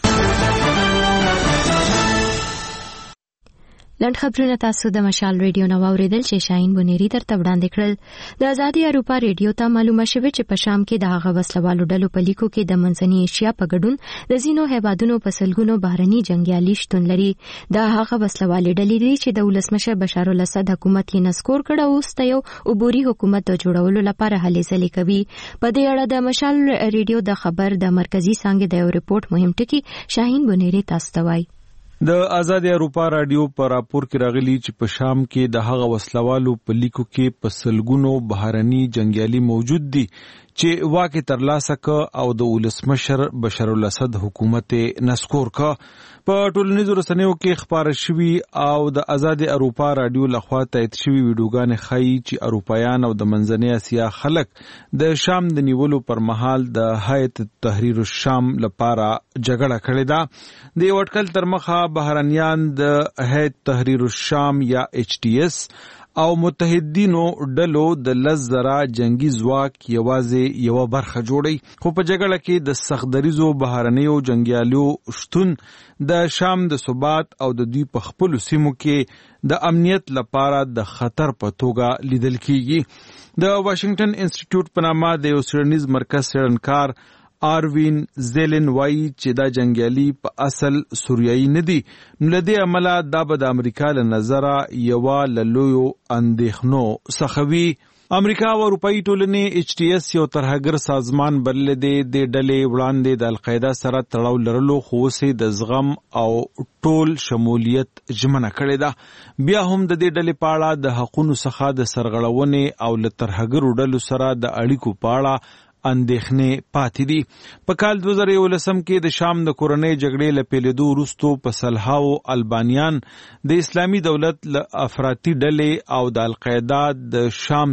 لند خبرونه تاسو د مشال ریډیو نو اوریدل چې شاهین بنيري درته وړاندې کړل. د ازادي اروپا ریډیو ته معلومه شوه چې په شام کې د هغه وسلوالو ډلو په لیکو کې د منځنۍ ایشیا په ګډون د زینو هیوادونو په سلګونو بهرني جنگیالي شتون لري. دا هغه وسلوالې ډلې دي چې د ولسمشر بشار الاسد حکومت یې نسکور کړ او اوس ته یو عبوري حکومت د جوړولو لپاره هلې ځلې کوي. په دې اړه د مشال ریډیو د خبر د مرکزی څانګې د یو ریپورت مهم ټکی شاهین بنيري تاسو ته وایي. د آزادي اروپا رادیو پر راپور کې راغلی چې په شام کې د هغه وسلوالو په لیکو کې په سلګونو بهرني جنگیالي موجود دي چې واکه ترلاسه ک او د ولسمشر بشار الاسد حکومت نسکور ک. په ټولنیزو رسنیو کې خبره شوی او د آزادي اروپا رادیو لخوا تایید شوی ویډیوګانې ښیي چې اروپایان او د منځنۍ اسیا خلک د شام د نیولو پر مهال د هیئت تحریر الشام لپاره جګړه کړې ده. د یو اټکل تر مخه بهرنیان د هیئت تحریر الشام یا ایچ ټی ایس او متحدینو ډلو د لس زره جنگي ځواک یوازې یو برخه جوړي، خو په جګړه کې د سختدریزو بهرنیو جنگیالیو شتون د شام د ثبات او د دوی په خپلو سیمو کې د امنیت لپاره د خطر په توګه لیدل کیږي. د واشنگټن انسټیټیوټ په نامه د یو څېړنیز مرکز څېړنکار آروین زیلن وایي چې دا جنگیالي په اصل سوریایي نه دي، نو له دې امله دا به د امریکا له نظره یوه له لویو اندېښنو څخه وي. امریکا او اروپایي ټولنې ایچ ټي ایس یو ترهګر سازمان بللی دی. د ډلې وړاندې د القاعده سره تړاو لرلو خو اوسې د زغم او ټول شمولیت ژمنه کړې ده. بیا هم د دې ډلې په اړه د حقونو څخه د سرغړونې او له ترهګرو ډلو سره د اړیکو په اړه اندېښنې پاتې دي. په کال دوه زره یولسم کې د شام د کورنۍ جګړې له پیلېدو وروستو په سلهاو البانیان د اسلامي دولت له افراطي ډلې او د القاعده د شام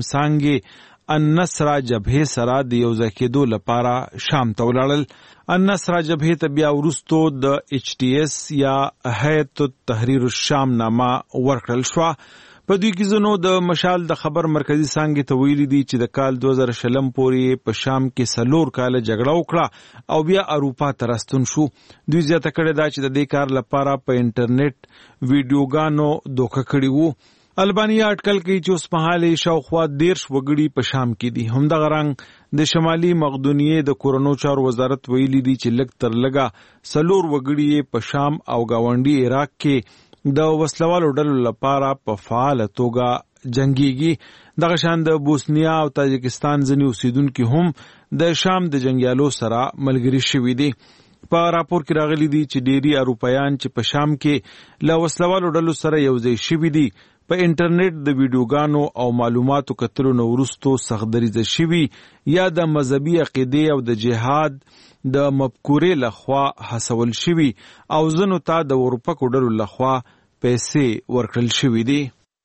څانګې النصره جبهې سره د یو ځای کېدو لپاره شام ته ولاړل. النصره جبهې ته بیا وروستو د ایچ ټي ایس یا هیئت تحریر الشام نامه ورکړل شوه. په دوی کې ځینو د مشال د خبر مرکزی څانګې ته ویلي دي چې د کال دوه زره شلم پورې په شام کې څلور کاله جګړه وکړه او بیا اروپا ته راستون شو. دوی زیاته کړې ده چې د دې کار لپاره په انټرنیټ ویډیوګانو دوکه کړي وو. البانیا اټکل کوي چې اوس مهال شاوخوا دیرش وګړي په شام کې دي. همدغه رنګ د شمالي مقدونیې د کورونو چارو وزارت ویلي دی چې لږ تر لږه څلور وګړي په شام او گاونډي عراق کې د وسلوالو ډلو لپاره په فعاله توګه جنگيږي. دغه شان د بوسنیا او تاجکستان ځینې اوسیدونکي هم د شام د جنگیالو سره ملګري شوي دي. په راپور کې راغلي دي چې ډيري اروپایان چې په شام کې له وسلوالو ډلو سره یوځای شوي دي په انټرنیټ د ویډیوګانو او معلوماتو کتلو نه وروسته سخت دریځه شوي یا د مذهبي عقیدې او د جهاد د مفکورې لخوا هڅول شوي او ځینو ته د اروپا ډلو لخوا پیسې ورکړل شوي دي.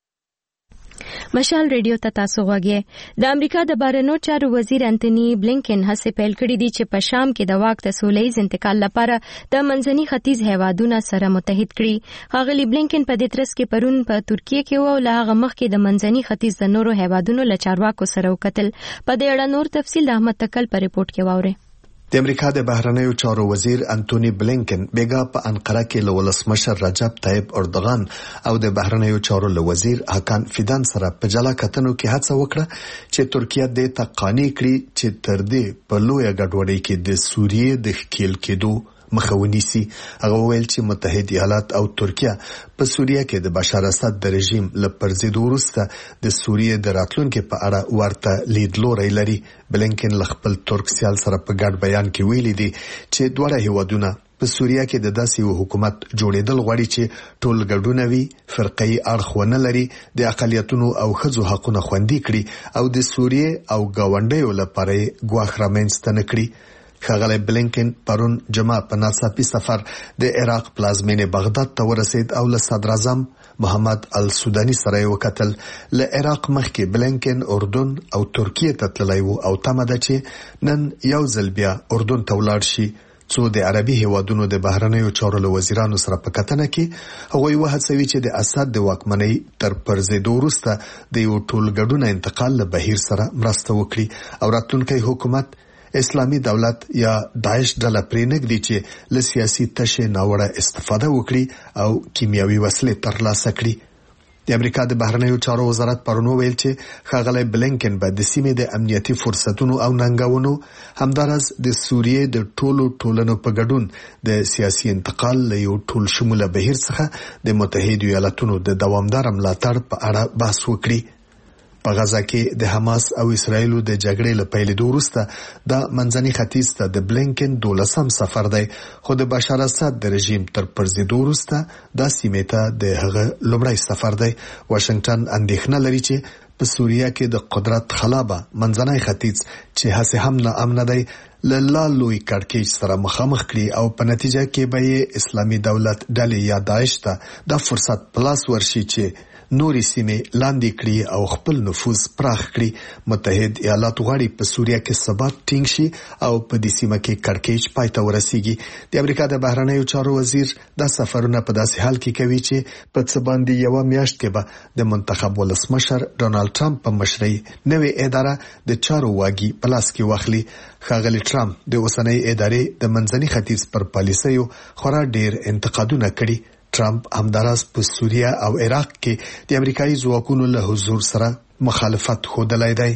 مشال ریډیو ته تاسو غوږی. د امریکا د بهرنیو چارو وزیر انټونی بلینکن هڅه پیل کړې دي چې په شام کې د واک د سولهییز انتقال لپاره د منځني ختیځ هیوادونو سره متحد کړي. ښاغلي بلینکن په دې ترڅ کې پرون په ترکیه کې وو او له هغه مخکې د منځني ختیځ د نورو هیوادونو له چارواکو سره وکتل. په دې اړه نور تفصیل د احمد تکل په ریپورت کې واورئ. د امریکا د بهرنیو چارو وزیر انټونی بلینکن بیګا په انقره کې له ولسمشر رجب طیب اردوغان او د بهرنیو چارو له وزیر حکان فیدان سره په جلا کتنو کې هڅه وکړه چې ترکیه د تقانی کړي چې تر دې په لوی غډوډۍ کې د سوریې د ښکیل کېدو مخاوني سي. هغه ویل چې متحده ایالات او ترکیه په سوریه کې د بشار اسد د رژیم لپاره وروسته د سوریې د راتلونکو په اړه ورته لیدلوري لري. بلینکن خپل ترک سیال سره په ګډ بیان کې ویلي دي چې دوه هیوادونه په سوریه کې د داسې یو حکومت جوړېدل غواړي چې ټول ګډونه وي، فرقي اړخ ونه لري، د اقلیتونو او ښځو حقوقونه خوندي کړي او د سوریې او گاونډیو لپاره ګواښ رامنځته نه کړي. ښاغلی بلینکن پرون جمعه په ناڅاپي سفر د عراق پلازمینې بغداد ته ورسید او له صدر اعظم محمد السوداني سره وکتل. له عراق مخکې بلینکن اردن او ترکیه ته تللی و او تمه ده چې نن یو ځل بیا اردن ته ولاړ شي څو د عربي هیوادونو د بهرنیو چارو له وزیرانو سره په کتنه کې هغوی وهڅوي چې د اسد د واکمنۍ تر پرځېدو وروسته د یو ټولګډونه انتقال له بهیر سره مرسته وکړي او راتلونکی حکومت اسلامي دولت یا داعش ډله پرې نږدي چې له سیاسي تشې ناوړه استفاده وکړي او کیمیاوي وسلې ترلاسه کړي. د امریکا د بهرنیو چارو وزارت پرون ویل چې ښاغلی بلینکن به د سیمې د امنیتي فرصتونو او ننګونو همدارس د سوریې د ټولو ټولنو په ګډون د سیاسي انتقال له یو ټول شموله بهیر څخه د متحده ایالاتونو د دوامدار ملاتړ په اړه بحث وکړي. په غزا کې د حماس او اسرایلو د جګړې له پیلېدو وروسته د منځني ختیځ ته د بلینکن دولسم سفر دی، خو د بشار اسد د رژیم تر پرځېدو وروسته د سیمې ته د هغه لومړی سفر دی. واشنگټن اندېښنه لري چې په سوریه کې د قدرت خلابه منځنی ختیځ چې هسې هم نه امن دی له لا لوی کړکېچ سره مخامخ کړي او په نتیجه کې به یې اسلامي دولت ډلې یا داعش ته د فرصت پلاس ورشي چې نورې سیمې لاندې کړي او خپل نفوذ پراخ کړي. متحده ایالات غواړي په سوریه کې ثبات ټینګ شي او په دې سیمه کې کړکېچ پای ته ورسیږي. د امریکا د بهرنیو چارو وزیر دا سفرونه په داسې حال کې کوي چې په څه باندې یو میاشت کې به د منتخب ولسمشر ډونالد ټرمپ په مشرۍ نوې اداره د چارو واګي په لاس کې واخلي. ښاغلی ټرمپ د اوسنۍ ادارې د منځني ختیځ پر پالیسیو خورا ډېر انتقادونه کړي. ټرمپ همداراز په سوریه او عراق کې د امریکایي ځواکونو له حضور سره مخالفت ښودلی دی.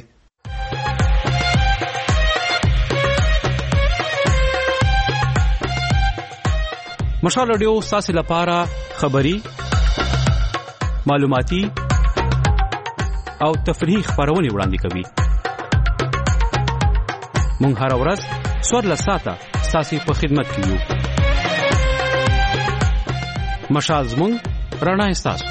مشال رادیو ستاسو لپاره خبري، معلوماتي او تفریحي خبرونه وړاندې کوي. مونږ هر ورځ څوارلس ساعته ستاسو په خدمت کې یو. مشال زمونږ رڼا ستاسو.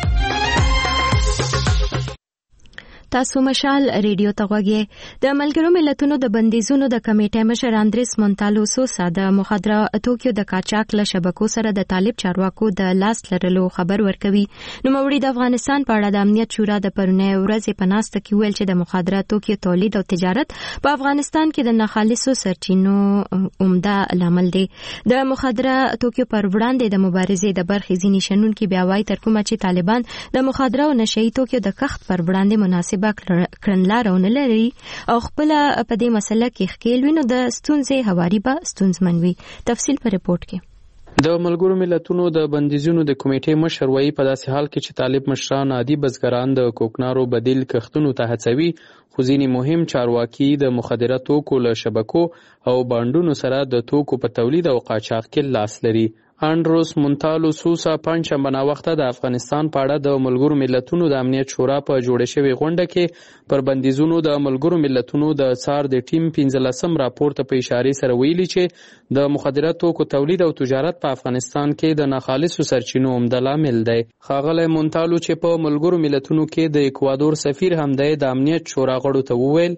تاسو مشال ریډیو ته غوږی. د ملګرو ملتونو د بندیزونو د کمیټې مشر اندریس مونټالوسو ساده مخدره توکیو د قاچاق له شبکو سره د طالب چارواکو د لاس لرلو خبر ورکوي. نو موري د افغانستان په اړه د امنیت شورا د پرونی ورځې په ناسته کې ویل چې د مخدره توکیو تولید او تجارت په افغانستان کې د ناخالصو سرچینو عمده لامل دی. د مخدره توکیو پر وړاندې د مبارزې د برخې ځینې شنونکي بیا وایي تر کومه چې طالبان د مخدره او نشئی توکیو د کښت پر وړاندې مناسب کړنلارونه لري او خپل په دې مسله کې ښکیل وي نو د ستونزې هواري به ستونزمن وي. تفصیل په ریپورت کې. د ملګرو ملتونو د بندیزونو د کمیټې مشر وایي په داسې حال کې چې طالب مشران عادي بزګران د کوکنارو بدیل کښتونو ته هڅوي، خو ځینې مهم چارواکي د مخدره توکو له شبکو او بانډونو سره د توکو په تولید او قاچاق کې لاس لري. انډروس مونتالو سوسا پنځشنبه ناوخته د افغانستان په اړه د ملګرو ملتونو د امنیت شورا په جوړه شوې غونډه کې پر بندیزونو د ملګرو ملتونو د څار د ټیم پنځلسم راپور ته په اشارې سره ویلي چې د مخدره توکو تولید او تجارت په افغانستان کې د ناخالصو سرچینو عمده لامل دی. ښاغلی مونتالو چې په ملګرو ملتونو کې د اکوادور سفیر هم دی، د امنیت شورا غړو ته وویل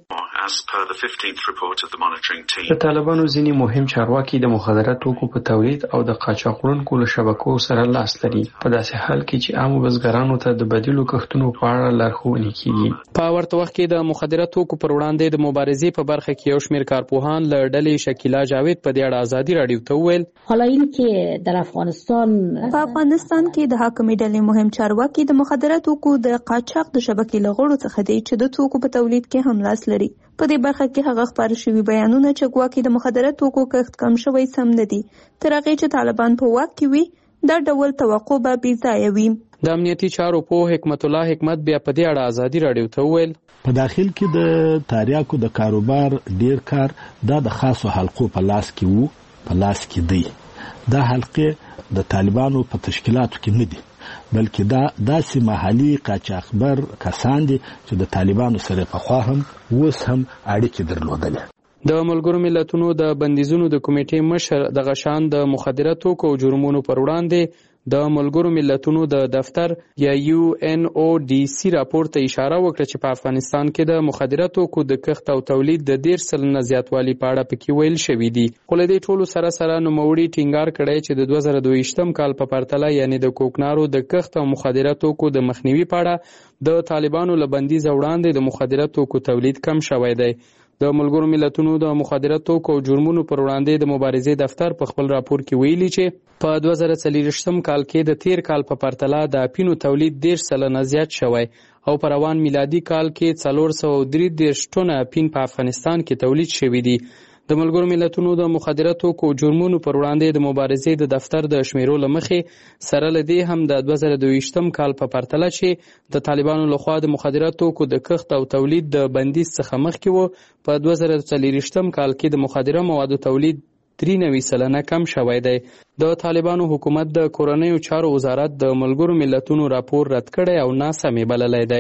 د طالبانو ځینې مهم چارواکي د مخدره توکو په تولید او د قاچاق وړونکو له شبکو سره لاس لري، په داسې حال کې چې عامو بزګرانو ته د بدیلو کښتونو په اړه لارښوونې کیږي. په ورته وخت کې د مخدره توکو پر وړاندې د مبارزې په برخه کې یو شمېر کارپوهان له ډلې شکیلا جاوید په دې اړه ازادي راډیو ته وویل حالا این که در افغانستان په افغانستان کې د حاکمې ډلې مهم چارواکي د مخدره توکو د قاچاق د شبکې له غړو څخه دي چې د توکو په تولید کې هم لاس لري. په دې برخه کې هغه خبر شوي بیانونه چې ګواکې د مخدره توکو کښت کم شوی سم نه دي، تر هغې چې طالبان په واک کې وي دا ډول توقع به بې ځایه وي. د امنیتي چارو پوه حکمت الله حکمت بیا په دې اړه ازادي راډیو ته وویل په داخل کې د تاریاکو د کاروبار ډیر کار دا د خاصو حلقو په لاس کې وو په لاس کې دی. دا حلقې د طالبانو په تشکیلاتو کې نه دي، بلکې دا داسې محلي قاچاقبر کسان دي چې د طالبانو سره پخوا هم اوس هم اړیکې درلودلې. د ملګرو ملتونو د بندیزونو د کمیټې مشر د غشان د مخدره توکو او جرمونو پر وړاندې د ملګرو ملتونو د دفتر یا یو ان او ډي سي راپور ته اشاره وکړه چې په افغانستان کې د مخدره توکو د کښت او تولید د ډیر سلنه زیاتوالي په اړه پکې ویل شوي دي. خو له دې ټولو سره سره نوموړي ټینګار کړی چې د دوه زره دویشتم کال په پرتله یعنی د کوکنارو د کښت او مخدره توکو د مخنیوي په اړه د طالبانو له بندیز وړاندې د مخدره توکو تولید کم شوی دی. د ملګرو ملتونو د مخدره توکو او جرمونو پر وړاندې د مبارزې دفتر په خپل راپور کې ویلي چې په دوه زره څلوېښتم کال کې د تیر کال په پرتله د اپینو تولید ډېر سلنه زیات شوی او په روان میلادي کال کې څلور سوه درې دېرش ټنه اپین په افغانستان کې تولید شوي دي. د ملګرو ملتونو د مخدره توکو او جرمونو پر وړاندې د مبارزې د دفتر د شمیرو له مخې سره له دې هم د دوه زره دویشتم کال په پرتله چې د طالبانو لخوا د مخدره توکو د کښت او تولید د بندیز څخه مخکې و، په دوه زره څلوېښتم کال کې د مخدره موادو تولید درې نوي سلنه کم شوی دی. د طالبانو حکومت د کورنیو چارو وزارت د ملګرو ملتونو راپور رد کړی او ناسمې بللی دی.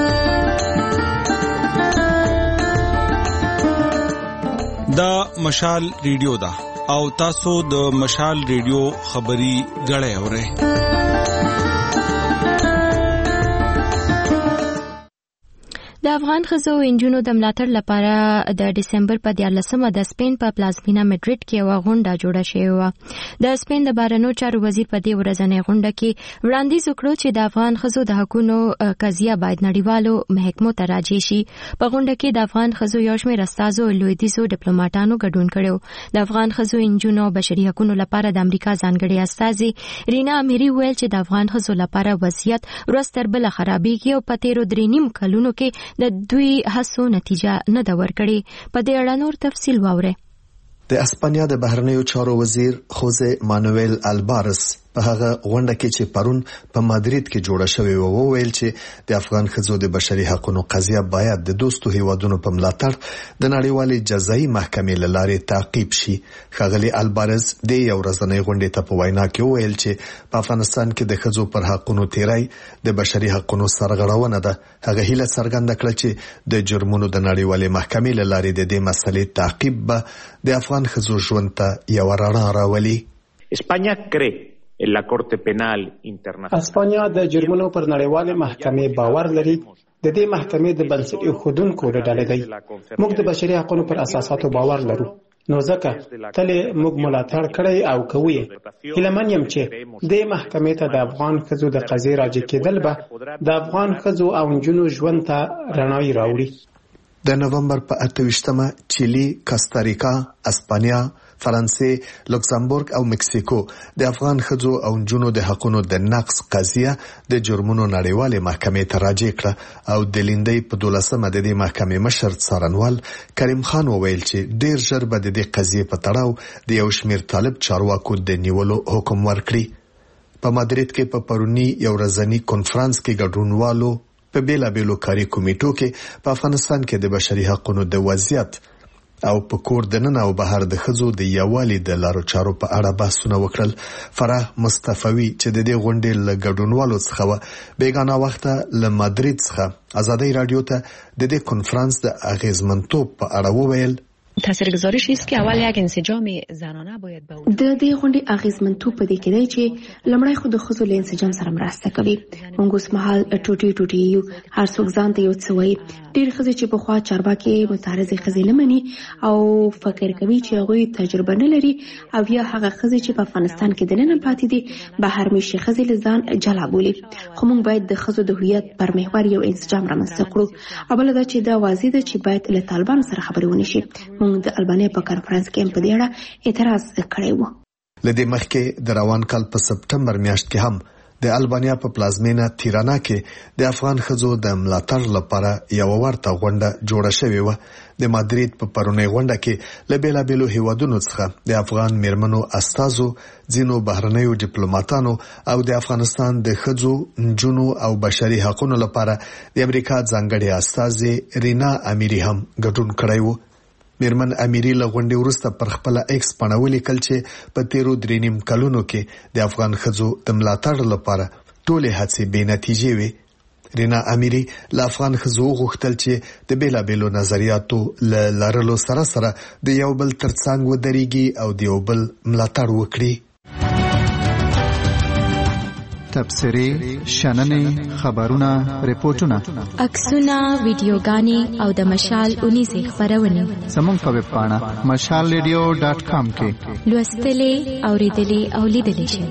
دا مشال ریډیو ده او تاسو د مشال ریډیو خبري غړې اورئ. د افغان ښځو او نجونو د ملاتړ لپاره د ډسمبر په دیارلسمه د سپین په پلازمینا میډریډ کې یوه غونډه جوړه شوې وه. د سپین د بهرنیو چارو وزیر په دې ورځنۍ غونډه کې وړاندیز وکړو چې د افغان ښځو د حقونو قضیه باید نړیوالو محکمو ته راجع شي. په غونډه کې د افغان ښځو یو شمېر استازو او لویدیځو ډیپلوماټانو ګډون کړی. د افغان ښځو نجونو او بشري حقونو لپاره د امریکا ځانګړې استازي رینا امیري ویل چې د افغان ښځو لپاره وضعیت ورځ تر بله خرابېږي او په تیرو درې نیم کلونو کې د دوی هڅو نتیجه نه ده ورکړې. په دې اړه نور تفصیل واورئ. د اسپانیا د بهرنیو چارو وزیر خوزه مانویل البارس په هغه غونډه کې چې پرون په مادرید کې جوړه شوې و وویل چې د افغان ښځو د بشري حقوقو قضیه باید د دوستو هیوادونو په ملاتړ د نړیوالې جزایي محکمې له لارې تعقیب شي. ښاغلي البارس د یو ورځنۍ غونډې ته په وینا کې وویل چې په افغانستان کې د ښځو پر حقوقو تیری د بشري حقوقو سرغړونه ده. هغه هیله څرګنده کړه چې د جرمونو د نړیوالې محکمې له لارې د دې مسلې تعقیب به د افغان ښځو ژوند ته یو رڼا راولي. اسپانیا cree en la Corte Penal Internacional. اسپانیا د جرمونو پر نړیوالې محکمې باور لري. د دې محکمې د بنسټ ایښودونکو له ډلې دی. موږ د بشري حقوقو پر اساساتو باور لرو، نو ځکه تل موږ ملاتړ کړی او کوو یې. هیله من یم چې دې محکمې ته د افغان ښځو د قضیې راجع کېدل به د افغان ښځو او نجونو ژوند ته رڼاوی راوړي. د نومبر په اته ویشتمه چیلي، کاستاریکا، اسپانیا، فرانسې، لوکسمبورګ او مکسیکو د افغان ښځو او نجونو د حقونو د نقض قضیه د جرمونو نړیوالې محکمې ته راجع کړه او د لیندۍ په دولسمه د دې محکمې مشر څارنوال کریم خان وویل چې ډیر ژر به د دې قضیې په تړاو د یو شمېر طالب چارواکو د نیولو حکم ورکړي. په مادرید کې په پرونی یو ورځنی کنفرانس کې ګډونوالو په بیلابېلو کاري کمیټو کې په افغانستان کې د بشري حقوقو د وضعیت او په کور دننه او بهر د ښځو د یووالي د لارو چارو په اړه بحثونه وکړل. فرح مصطفی چې د دې غونډې له ګډونوالو څخه و بیګانه وخته له مادرید څخه ازادي رادیو ته د دې کنفرانس د اغیزمنتوب په اړه وویل. تاثیرگذاریش است که اول یک انسجام زنانه باید به وجود د دې غونډې اغیزمنتوب په دې کې دی چې لمړی خو د ښځو له انسجام سره مرسته کوي. موږ اوس مهال ټوټي ټوټي یو، هر څوک ځان ته یو څه وایي. ډېر ښځې چې پخوا چارواکي متعارضې ښځې نه مني او فکر کوي چې هغوی تجربه نه لري، او یا هغه ښځې چې په افغانستان کې دننه پاتې دي بهر میشي ښځې له ځان جلا بولي. خو موږ باید د ښځو د هویت پر محور یو انسجام رامنځته کړو. او بله دا چې دا واضح ده چې باید له طالبانو سره خبرې ونشي. موږ د البانیا په کنفرانس کې هم په دې اړه اعتراض کړی و. لدې مخکې د روان کال په سپټمبر میاشت کې هم د البانیا په پلازمینه تیرانا کې د افغان ښځو د ملاتړ لپاره یو ورته غونډه جوړه شوې و. د مادرید په پرونی غونډه کې له بیلابېلو هیوادونو څخه د افغان میرمنو استازو، ځینو بهرنیو ډیپلوماټانو او د افغانستان د ښځو، نجونو او بشري حقوقو لپاره د امریکا ځانګړې استازې رینا امیری هم ګډون کړی و. میرمن امیری له غونډې وروسته پر خپل ایکس پاڼه ولیکل چې په تیرو درې نیم کلونو کې د افغان ښځو د ملاتړ لپاره ټولې هڅې بې نتیجې وې. رینا امیری له افغان ښځو وغوښتل چې د بیلابېلو نظریاتو له لرلو سره سره د یو بل ترڅنګ ودرېږي او د یو بل ملاتړ وکړي. تبصرې، شننې، خبرونه، ریپورتونه، عکسونه، ویډیوګانې او د مشال اونیزې خبرونه زموږ په ویب پاڼه مشال ریډیو ډاټ کام کې لوستلې، اوریدلې او لیدلې شئ.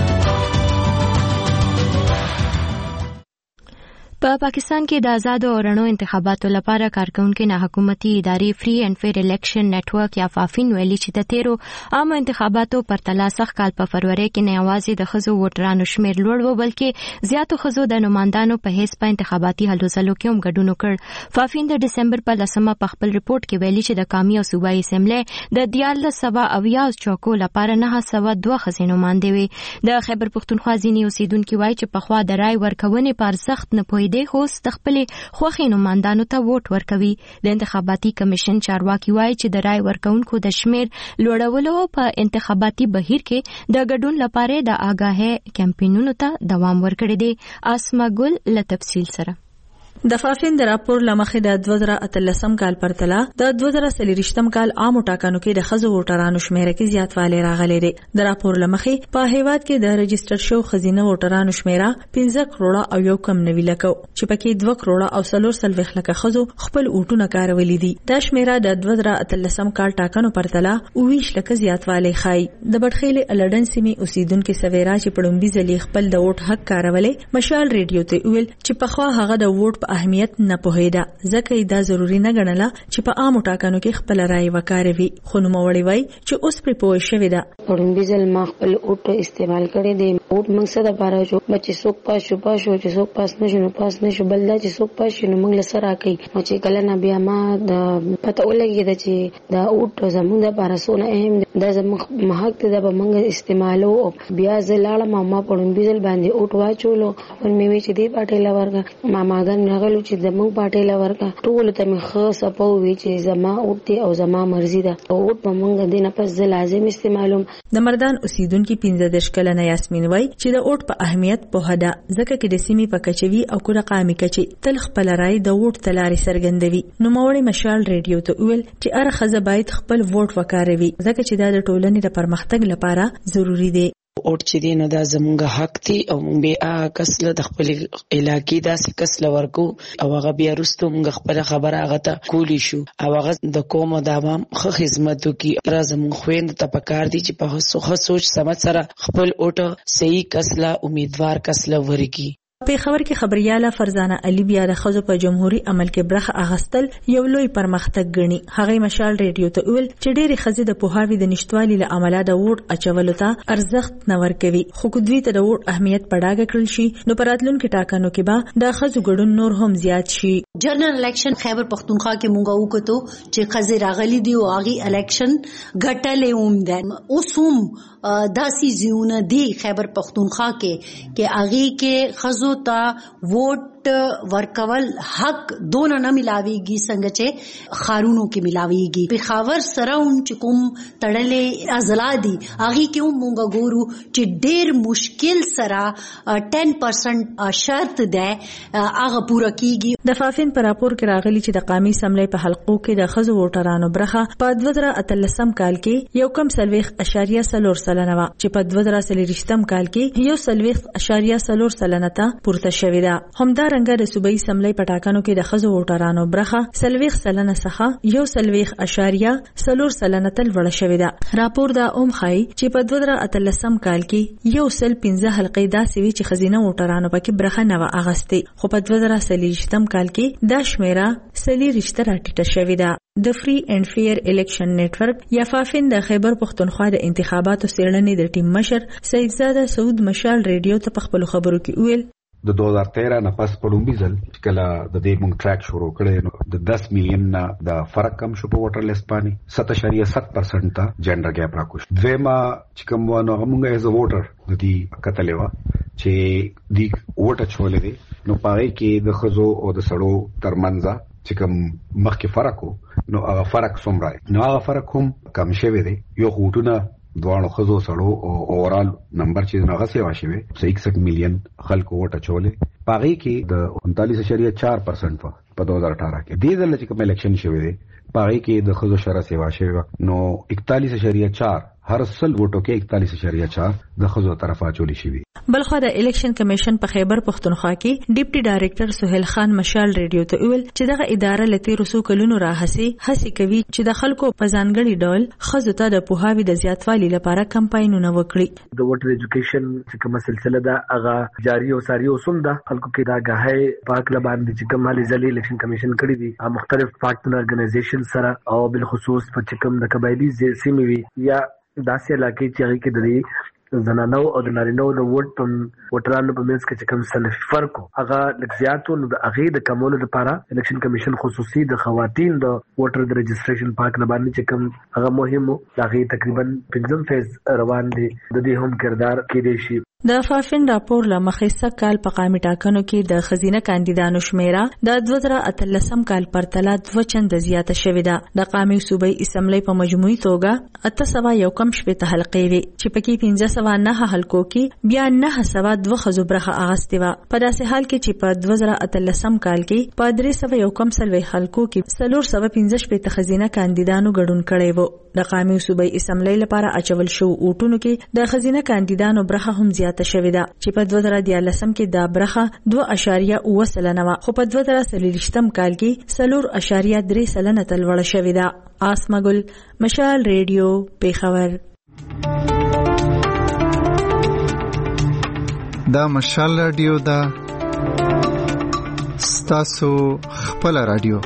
په پاکستان کې د آزاد او رڼو انتخاباتو لپاره کارکونکو نه حکومتي ادارې فری اینڈ فیر الیکشن نیټورک یا فافین ویلي چې د تیرو عام انتخاباتو پر تلاسخ کال په فروری کې نه یوازې د ښځو ووټرانو شمیر لوړ و بلکې زیاتو ښځو د نمائندانو په حیث په انتخاباتي هلو ځلو کې هم ګډون وکړ. فافین د ډسمبر په لسمه په خپل ریپورت کې ویلي چې د قومي او صوبایي اسمبلی د دیارلس سوه اویا چوکو لپاره نه سوه دوه ښځې نمایندې وې. د خیبر پښتونخوا ځینې اوسیدونکي وایي چې پخوا د رای ورکونې په ارزښت نه پوهېدې، خو اوس د خپلې خوښې نمایندانو ته ووټ ورکوي. د انتخاباتي کمیشن چارواکي وایي چې د رای ورکونکو د شمیر لوړولو په انتخاباتي بهیر کې د ګډون لپاره د آګاهۍ کمپاینونو ته دوام ورکړی دی. اسما ګل له تفصیل سره. د فافین د راپور لمخې د دوه زره اتلسم کال پرتله د دوه زره څلوېښتم کال عامو ټاکنو کې د ښځو ووټرانو شمیره کې زیاتوالی راغلی دی. د راپور لمخې په هیواد کې د رجسټر شو ښځینه ووټرانو شمیره پنځه کروړه او یو کم نوي لکه چې پکې دوه کروړه او څلور څلوېښت لکه ښځو خپل ووټونه کارولي دي. دا شمیره د دوه زره اتلسم کال ټاکنو پرتله اوویشت لکه زیاتوالی ښایي. د بټخیلې الډن سیمې اوسیدونکي سویرا چې په لومړي ځل خپل د ووټ حق کارولی مشال ریډیو ته ویل چې پخوا هغه د ووټ په اهمیت نه پوهیده، ځکه دا ضروری نه ګڼله چې په عامو ټاکنو کې خپل رائے وکاروي. خو نوموړی وایي چې اوس پرې پوه شوې ده. لومړي ځل ما خپل ووټ استعمال کړی دی. ووټ موږ څه دپاره شو چې څوک پاس شو پاس شو، چې څوک پاس نه شو نو پاس نه شو، بل دا چې څوک پاس شي نو موږ له څه راکوي. نو چې کله نه بیا ما د پته ولګېده چې دا ووټ زموږ دپاره څونه اهم دی، دا زموږ حق دی، دا به موږ استعمالو. بیا زه لاړم او ما په لومړي ځل باندې ووټ واچولو. نو مې ویل چې دې پارټۍ له ورکړه. ماماګان راغلو چې زموږ پارټۍ له ورکړه. ټولو ته مې ښه څپه وویل چې زما ووټ دی او زما مرضي ده، ووټ به موږ دې نه پس زه لازم استعمالوم. د مردان اوسیدونکي پنځه دېرش کلنه یاسمین وایي چې د ووټ په اهمیت پوهه ده، ځکه چې د سیمې په کچوي او کوره قامي کچې تل خپل رای د ووټ ته لارې څرګندوي. نوموړی مشال ریډیو ته ویل چې هره ښځه باید خپل ووټ وکاروي، ځکه چې دا د ټولنې د پرمختګ لپاره ضروری دی. ووټ چې دی نو دا زمونږ حق دی او موږ بیا هغه کس له د خپل علاقې داسې کس له ورکو او هغه بیا وروسته موږ خپله خبره هغه ته کولی شو او هغه د قوم او د عوام ښه خدمت وکړي. را زمونږ خویندو ته پکار دی چې په ښه سوچ سمت سره خپل ووټ صحیح کس له امیدوار کس له ورکړي. په خبر کې خبرياله فرزانه علي بیا د خزو په جمهوریت عمل کې برخه اغستل یو لوی پرمختګ ګڼي. هغه مشال ریډیو ته ویل چې ډېری خزې د پوهاوی د نشټوالي له امله د ووټ اچولو ته ارزښت نه ورکوي، خو کدوی ته د ووټ اهمیت په ډاګه کړل شي نو په راتلونکو ټاکنو کې به د خزو ګډون نور هم زیات شي. جنرال الیکشن خیبر پختونخوا کې مونږ وکړو چې خزې راغلي دی او هغه الیکشن ګټلې اوم ده. اوس هم داسې زیونه دی خیبر پختونخوا کې کې هغه کې خزو ته ووټ ورکول حق دونه نه ملاويږي څنګه چې خارونو کې ملاويږي. په خاور سره هم چې کوم تړلې ازلادي هغه کې هم مونږ ګورو چې ډېر مشکل سره ټن پرسنټ شرط ده هغه پوره کیږي. د فافین پر راپور کې راغلي چې د قومي سملې په حلقو کې د خزو ووټرانو برخه په دوه زره اتلسم کال کې یو کم سلويخ اشاریه سلور سلنه و چې په دوه زره څلوېښتم کال کې یو سلويخ اشاریه سلور سلنه ته پورته شوې ده. همدا رنګه د صوبایي سملې په ټاکنو کې د خزو ووټرانو برخه سلويخ سلنه څخه یو سلويخ اشاریه سلور سلنه ته لوړه شوې ده. راپور دا اوم ښایي چې په دوه زره اتلسم کال کې یو سل پنځه حلقې داسې وي چې ښځینه ووټرانو پکې برخه نه وه اخیستې، خو په دوه زره څلوېښتم کال کې دا شمیره څلېرویشت ته راټیټه شوې ده. د فری اینڈ فیر الیکشن نیټورک یا فافین د خیبر پختونخوا د انتخاباتو څېړنې د ټیم مشر سیدزاده سعود مشال ریډیو ته په خپلو خبرو کې وویل د دوه هزار تیرہ نه پس په لومړي ځل کله د دې مونږ ټریک شروع کړی نو د دس میلیون نه د فرق کم شو په ووټر لیست باندې سات اشاریه سات پرسنټ ته جنډر ګیپ راکوش. دویمه چې کوم ونه موږ ایز ا ووټر د دې کتلې وه چې دی ووټ اچولی دی نو په هغې کې د ښځو او د سړو ترمنځ چې کوم مخکې فرق و نو هغه فرق څومره نو هغه فرق هم کم شوی دی. یو ووټونه دوانو خزو سړو او اورال نمبر چې هغه سیوا شوی اکسठ میلیون خلکو ووټ اچولې پاغي کې د انتالیس اشاریه چار پرسنټ په دوه هزار اٹھارہ کې دې ځل چې کوم الیکشن شوی دی پاغي کې د خزو شره سیوا شوی نو اکتالیس اشاریه چار هر سل ووټو کې اکتالیس اشاریه چار د خزو طرفه چولی شوی. بلخو د الیکشن کمیشن په خیبر پختونخوا کې ډیپټي ډایریکټر سہیل خان مشال ریډیو ته ویل چې دغه اداره لته رسو کلونو راهسي هڅه کوي چې د خلکو په ځانګړي ډول خزو ته د پوهاوی د زیاتوالي لپاره کمپاینونه وکړي. د ووټر ایجوکیشن چې کومه سلسله ده هغه جاری او ساری اصول ده خلکو کې دا غاهي پاک لباندې چې کوم حالي ځلې الیکشن کمیشن کړی دي مختلف پارټنر ارګنایزیشن سره او بالخصوص په چې کوم د قبایلی سیمې وي یا داسې علاقې چې هغه کې د زنانو او د نارینو د ووټ په ووټرانو په منځ کې چې کوم سلفي فرق هغه لږ زیاتو نو د هغې د کمولو لپاره الیکشن کمیشن خصوصي د خواتین د ووټر د رجسټریشن پاک نه باندې چې کوم هغه مهم و د هغې تقریبا پنځم فیز روان دی د دې هم کردار کېدی شي. د فافین راپور له مخې سږ کال په قومي ټاکنو کې د ښځینه کاندیدانو شمیره د دوه زره اتلسم کال پرتله دوه چنده زیاته شوې ده. د قومي صوبایي اسمبلۍ په مجموعي توګه اته سوه یو کم شپېته حلقې وې چې پکې پنځه سوه نهه حلقو کې بیا نهه سوه دوه ښځو برخه اخیستې وه. په داسې حال کې چې په دوه زره اتلسم کال کې په درې سوه یو کم څلوېښت حلقو کې څلور سوه پنځه شپېته ښځینه کاندیدانو ګډون کړی و. د قومي صوبایي اسمبلۍ لپاره اچول شوو ووټونو کې د ښځینه کاندیدانو برخه هم زیاته شوې ده چې په دوه زره دیارلسم کې دا برخه دوه اشاریه اووه سلنه وه، خو په دوه زره څلوېښتم کال کې څلور اشاریه درې سلنه ته لوړه شوې ده. آسمه ګل، مشال ریډیو، پیښور. دا مشال ریډیو دا ستاسو خپل ریډیو.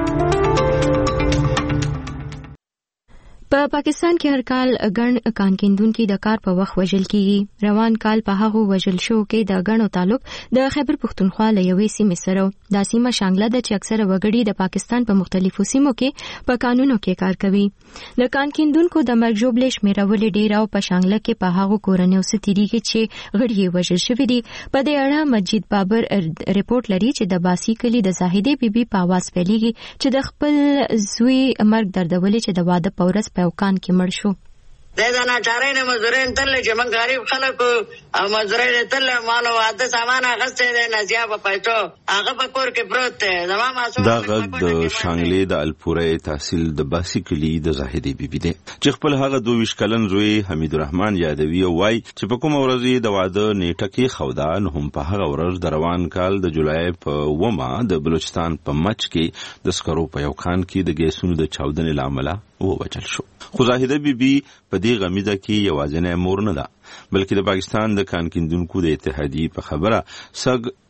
په پاکستان کې هر کال ګڼ کانکیندونکو د کار په وخت وژل کیږي. روان کال په هغه وژل شو کې د ګڼو تعلق د خیبر پختونخوا له یوې سیمې سره. دا سیمه شانګله ده چې اکثره وګړي د پاکستان په مختلفو سیمو کې په قانونو کې کار کوي. د کانکیندونکو د مرګ ژوبلې شمیره ولې ډېره او په شانګله کې په هغه کورنیو څه تیریږي چې غړي یې وژل شوي دي. په دې اړه مجید بابر رپورټ لري چې د باسی کلي د زاهدې بیبي په आवाज پیلېږي چې د خپل زوی مرګ دردولې چې د واده په ورځ په اوکان کې مړ شو. د دا ناچارۍ نه مزدورۍ تللی چې موږ غریب خلک او مزدورۍ تللی مالو واده سامان اخیستی دی نازیا په پیسو هغه په کور کې پروت دی. زما معصوم دا غږ د شانګلې د الپورۍ تحصیل د باسي کلي د زاهدې بیبي دی چې خپل هغه دوه ویشت کلن زوی حمید الرحمن یادوي او وایي چې په کومه ورځ یې د واده نیټه کېښوده نو هم په هغه ورځ د روان کال د جولای په اوومه د بلوچستان په مچ کې د سکرو په یو کان کې د ګیسونو د چاودنې له امله ووژل شو. خو زاهده بیبي په دې غمیزه کې یوازینی مور نه ده بلکې د پاکستان د کانکیندونکو د اتحادیې په خبره سږ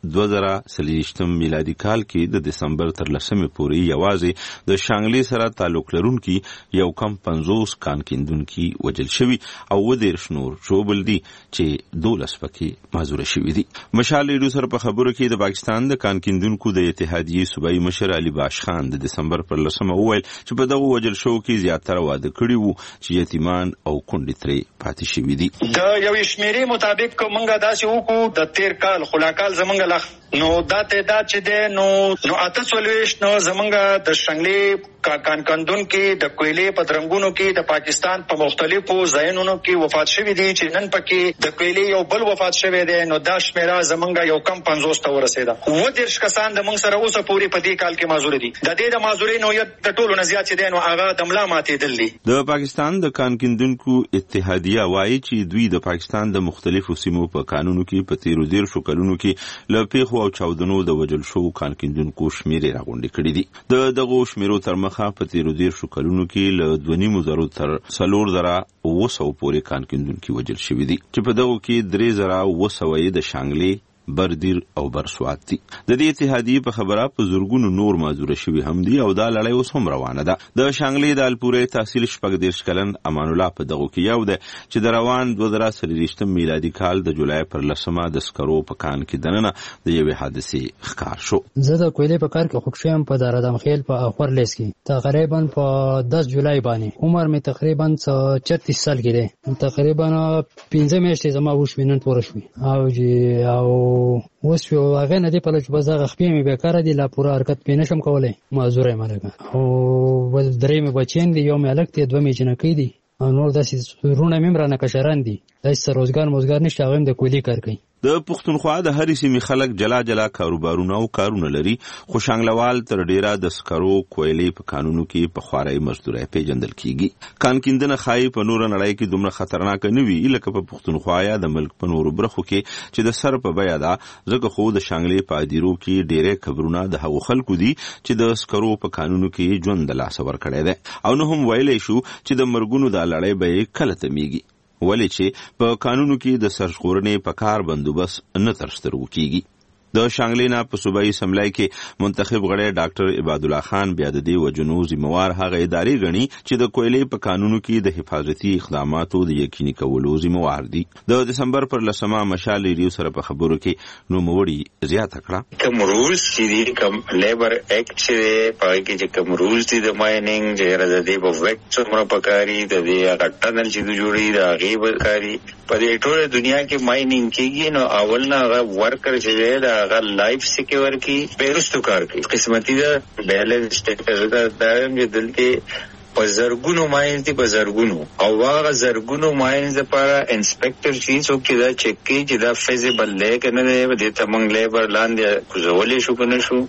دوه زره څلوېښتم میلادي کال کې د دسمبر تر لسمې پورې یوازې د شانګلې سره تعلق لرونکي یو کم پنځوس کان کیندونکي وژل شوي او اووه دېرش نور ژوبل دي چې دولس پکې معذوره شوي دي. مشال ریډیو سره په خبرو کې د پاکستان د کان کیندونکو د اتحادیې صوبایي مشر علي باش خان د دسمبر پر لسمه وویل چې په دغه وژل شوو کې زیاتره واده کړي وو چې یتیمان او کونډې ترې پاتې شوي دي. د یوې شمېرې مطابق که موږ داسې وکړو د تېر کال خلاکال زموږ لخ نو دا تعداد چې دی نو نو اته څلوېښت نو زموږ د شنګلې کان کندونکي د کویلې په درنګونو کې د پاکستان په مختلفو ځایونو کې وفات شوي دي چې نن پکې د کویلې یو بل وفات شوی دی نو دا شمېره زموږ یو کم پنځوس ته ورسېده. اووه دېرش کسان د موږ سره اوسه پورې په دې کال کې معذوره دي. د دې د معذورۍ نوعیت د ټولو نه زیات چې دی نو هغه د ملا ماتېدل دي. د پاکستان د کان کیندونکو اتحادیه وایي چې دوی د پاکستان د مختلفو سیمو په کانونو کې په تیرو دېرشو کلونو کې له پیښو او چاودنو د وژل شوو کان کیندونکو شمېرې راغونډې کړي دي. د دغو شمېرو تر مخه په تیرو دېرشو کلونو کې له دوه نیمو زرو تر څلور زره اووه سوو پورې کان کیندونکي وژل شوي دي چې په دغو کې درې زره اووه سوه یې د شانګلې بردیر او برسوات دي. د دې اتحادیې په خبره په زورګونو نور معذوره شوي هم دي او دا لړۍ اوس هم روانه ده. د شانګلې د الپورې تحصیل شپږ دېرش کلن امان الله په دغو کې یو دی چې د روان دوه زره څلوېښتم میلادي کال د جولای پر لسمه د سکرو په کان کې دننه د یوې حادثې ښکار شو. زه د کویلې په کار کې خوښ شوم په دارادم خیل په خورلیس کې تقریبا په دس جولای باندې. عمر مې تقریبا چتیس سال کې دی. تقریبا پنځه میاشتې زما وشوې نن پوره شوې او او اوس یو هغه نه دی په لږ بس هغه خپې مې بیکاره دي لا پوره حرکت پې نشم کولی معذوره یم هلکه او بل درې مې بچیان دي یو مې هلک دی دوه مې جنکۍ دي او نور داسې وروڼه مې هم رانه کشران دي داسې څه روزګار موزګار نشته هغه هم د کویلې کار کوي. د پښتونخوا د هرې سیمې خلک جلا جلا کاروبارونه او کارونه لري خو شانګلوال تر ډیره د سکرو کویلې په کانونو کې په خوارۍ مزدورۍ پیژندل کیږي. کان کیندنه ښایي په نوره نړۍ کې دومره خطرناکه نه وي لکه په پښتونخوا یا د ملک په نورو برخو کې چې د سر په بیه ده ځکه خو د شانګلې په ادیرو کې ډیری قبرونه د هغو خلکو دي چې د سکرو په کانونو کې ژوند د لاسه ورکړی دی او نه هم ویلی شو چې د مرګونو دا لړۍ به یې کله تمیږي ولې چې په قانونو کې د سرژغورنې په کار بندوبست نه تر سترګو کیږي. د شانګلې نه په صوبایي اسمبلی کې منتخب غړی ډاکټر عباد الله خان بیا د دې وجنو ذمہوار هغه ادارې ګڼي چې د کویلې په قانونو کې د حفاظتي اقداماتو د یقیني کولو ذمہوار دي. د دسمبر پر لسمه مشال ریډیو سره په خبرو کې نوموړي زیاته کړه کوم رولز چې دي کوم لیبر اکټ چې پای کې چې کوم رولز دي د مایننګ چې راځي په وکټ څومره پکاري د دې غټنل چې جوړي د غیب کاری په دې ټوله دنیا کې مایننګ کېږي نو اول نه هغه ورکر چې دی هغه لایف سکیور کی بیرستو کار کوي قسمتي ده بیلنس سټیټس ده دا چې دلته په زرګونو ماینز دي په زرګونو او هغه زرګونو ماینز لپاره انسپکټر چې څوک چې دا چک کوي چې دا فیزیبل دی که نه دی دې ته موږ لیبر لاندې کوزولی شو که نه شو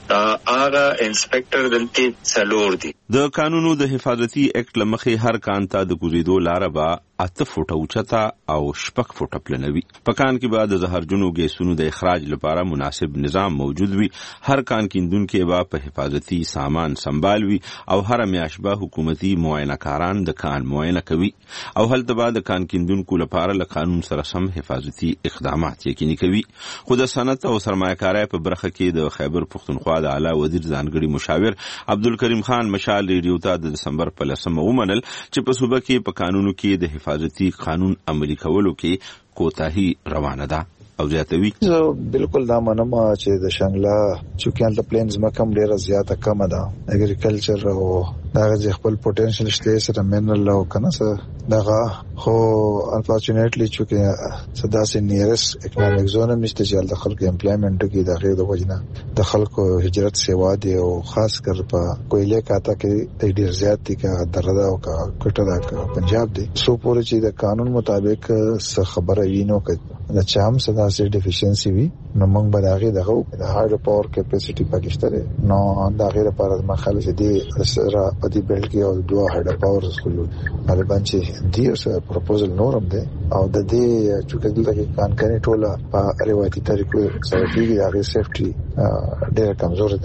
هغه انسپکټر دلته څلور دي. د قانونو د حفاظتي اکټ له مخې هر کان ته د کوزېدو لاره به اته فوټه اوچته او شپږ فوټه پلنه وي. په کان کې به د زهرجنو ګیسونو د اخراج لپاره مناسب نظام موجود وي. هر کان کیندونکی به په حفاظتي سامان سنبال وي او هره میاشت به حکومتي معاینه کاران د کان معاینه کوي او هلته به د کان کیندونکو لپاره له قانون سره سم حفاظتي اقدامات یقیني کوي. خو د صنعت او سرمایه‌کارۍ په برخه کې د خیبر پښتونخوا د اعلی وزیر ځانګړي مشاور عبدالکریم خان مشال ریډیو ته د دسمبر په لسمه ومنل چې په صوبه کې په قانونو کې د حفاظتي قانون عملي کولو کې کوتاهي روانه ده او زیاتوي. زه بالکل دا منم چې د شانګلا چونکې هلته پلینز مکم ډیره زیاته کمه ده اګریکلچر او دغه خپل پوتنشل شته سره منرل او کنه څه دغه خو انفورچونټلی چونکې صدا سي نیرس اکونومیک زون هم نشته چې د خلکو امپلایمنت کې د غیر د وجنه د خلکو هجرت سیوا دی او خاص کر په کویلې کاته کې ډیر زیات دي که دردا او که کټه دا پنجاب دی سو پورې چې د قانون مطابق څه خبره وینو کې د چام صدا سي ډیفیشنسي وي نو موږ به دغه دغه د هایډرو پاور کیپاسټي پاکستان نو دغه لپاره د مخالفه دي سره په دې بل کې او دوه هایډرو پاور سکول غالبا چې دی سره پروپوزل نورم دی او د دې چې دلته کې کان کني ټوله په روایتي طریقو سره کېږي هغه سیفټي ډېر کمزور دی.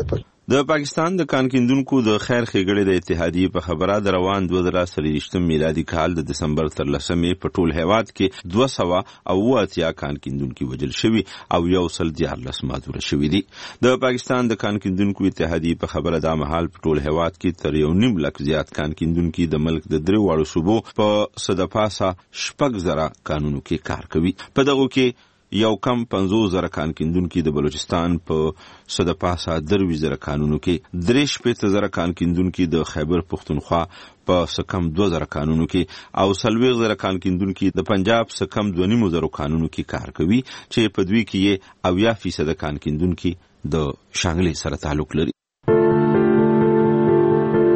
د پاکستان د کان کیندونکو د خیر ښېګړې د اتحادیې په خبره د روان دوه زره څلوېښتم میلادي کال د دسمبر تر لسمې په ټول هیواد کې دوه سوه او اووه اتیا کان کیندونکي وژل شوي او یو سل دیارلس معذوره شوي دي. د پاکستان د کان کیندونکو اتحادیې په خبره دا مهال په ټول هیواد کې تر یو نیم لک زیات کان کیندونکي د ملک د درې واړو صوبو په صدپاسه شپږ زره کانونو کې کار کوي. په دغو کې یو کم پنځوس زره کان کیندونکي د بلوچستان په صدپاسه درویشت زره کانونو کې، درې شپېته زره کان کیندونکي د خیبر پښتونخوا په څه کم دوه زره کانونو کې او څلوېښت زره کان کیندونکي د پنجاب څه کم دوه نیمو زرو کانونو کې کار کوي چې په دوی کې یې اویا فیصده کان کیندونکي د شانګلې سره تعلق لري.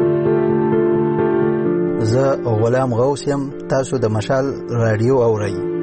زه غلام غوث یم، تاسو د مشال رادیو اورئ.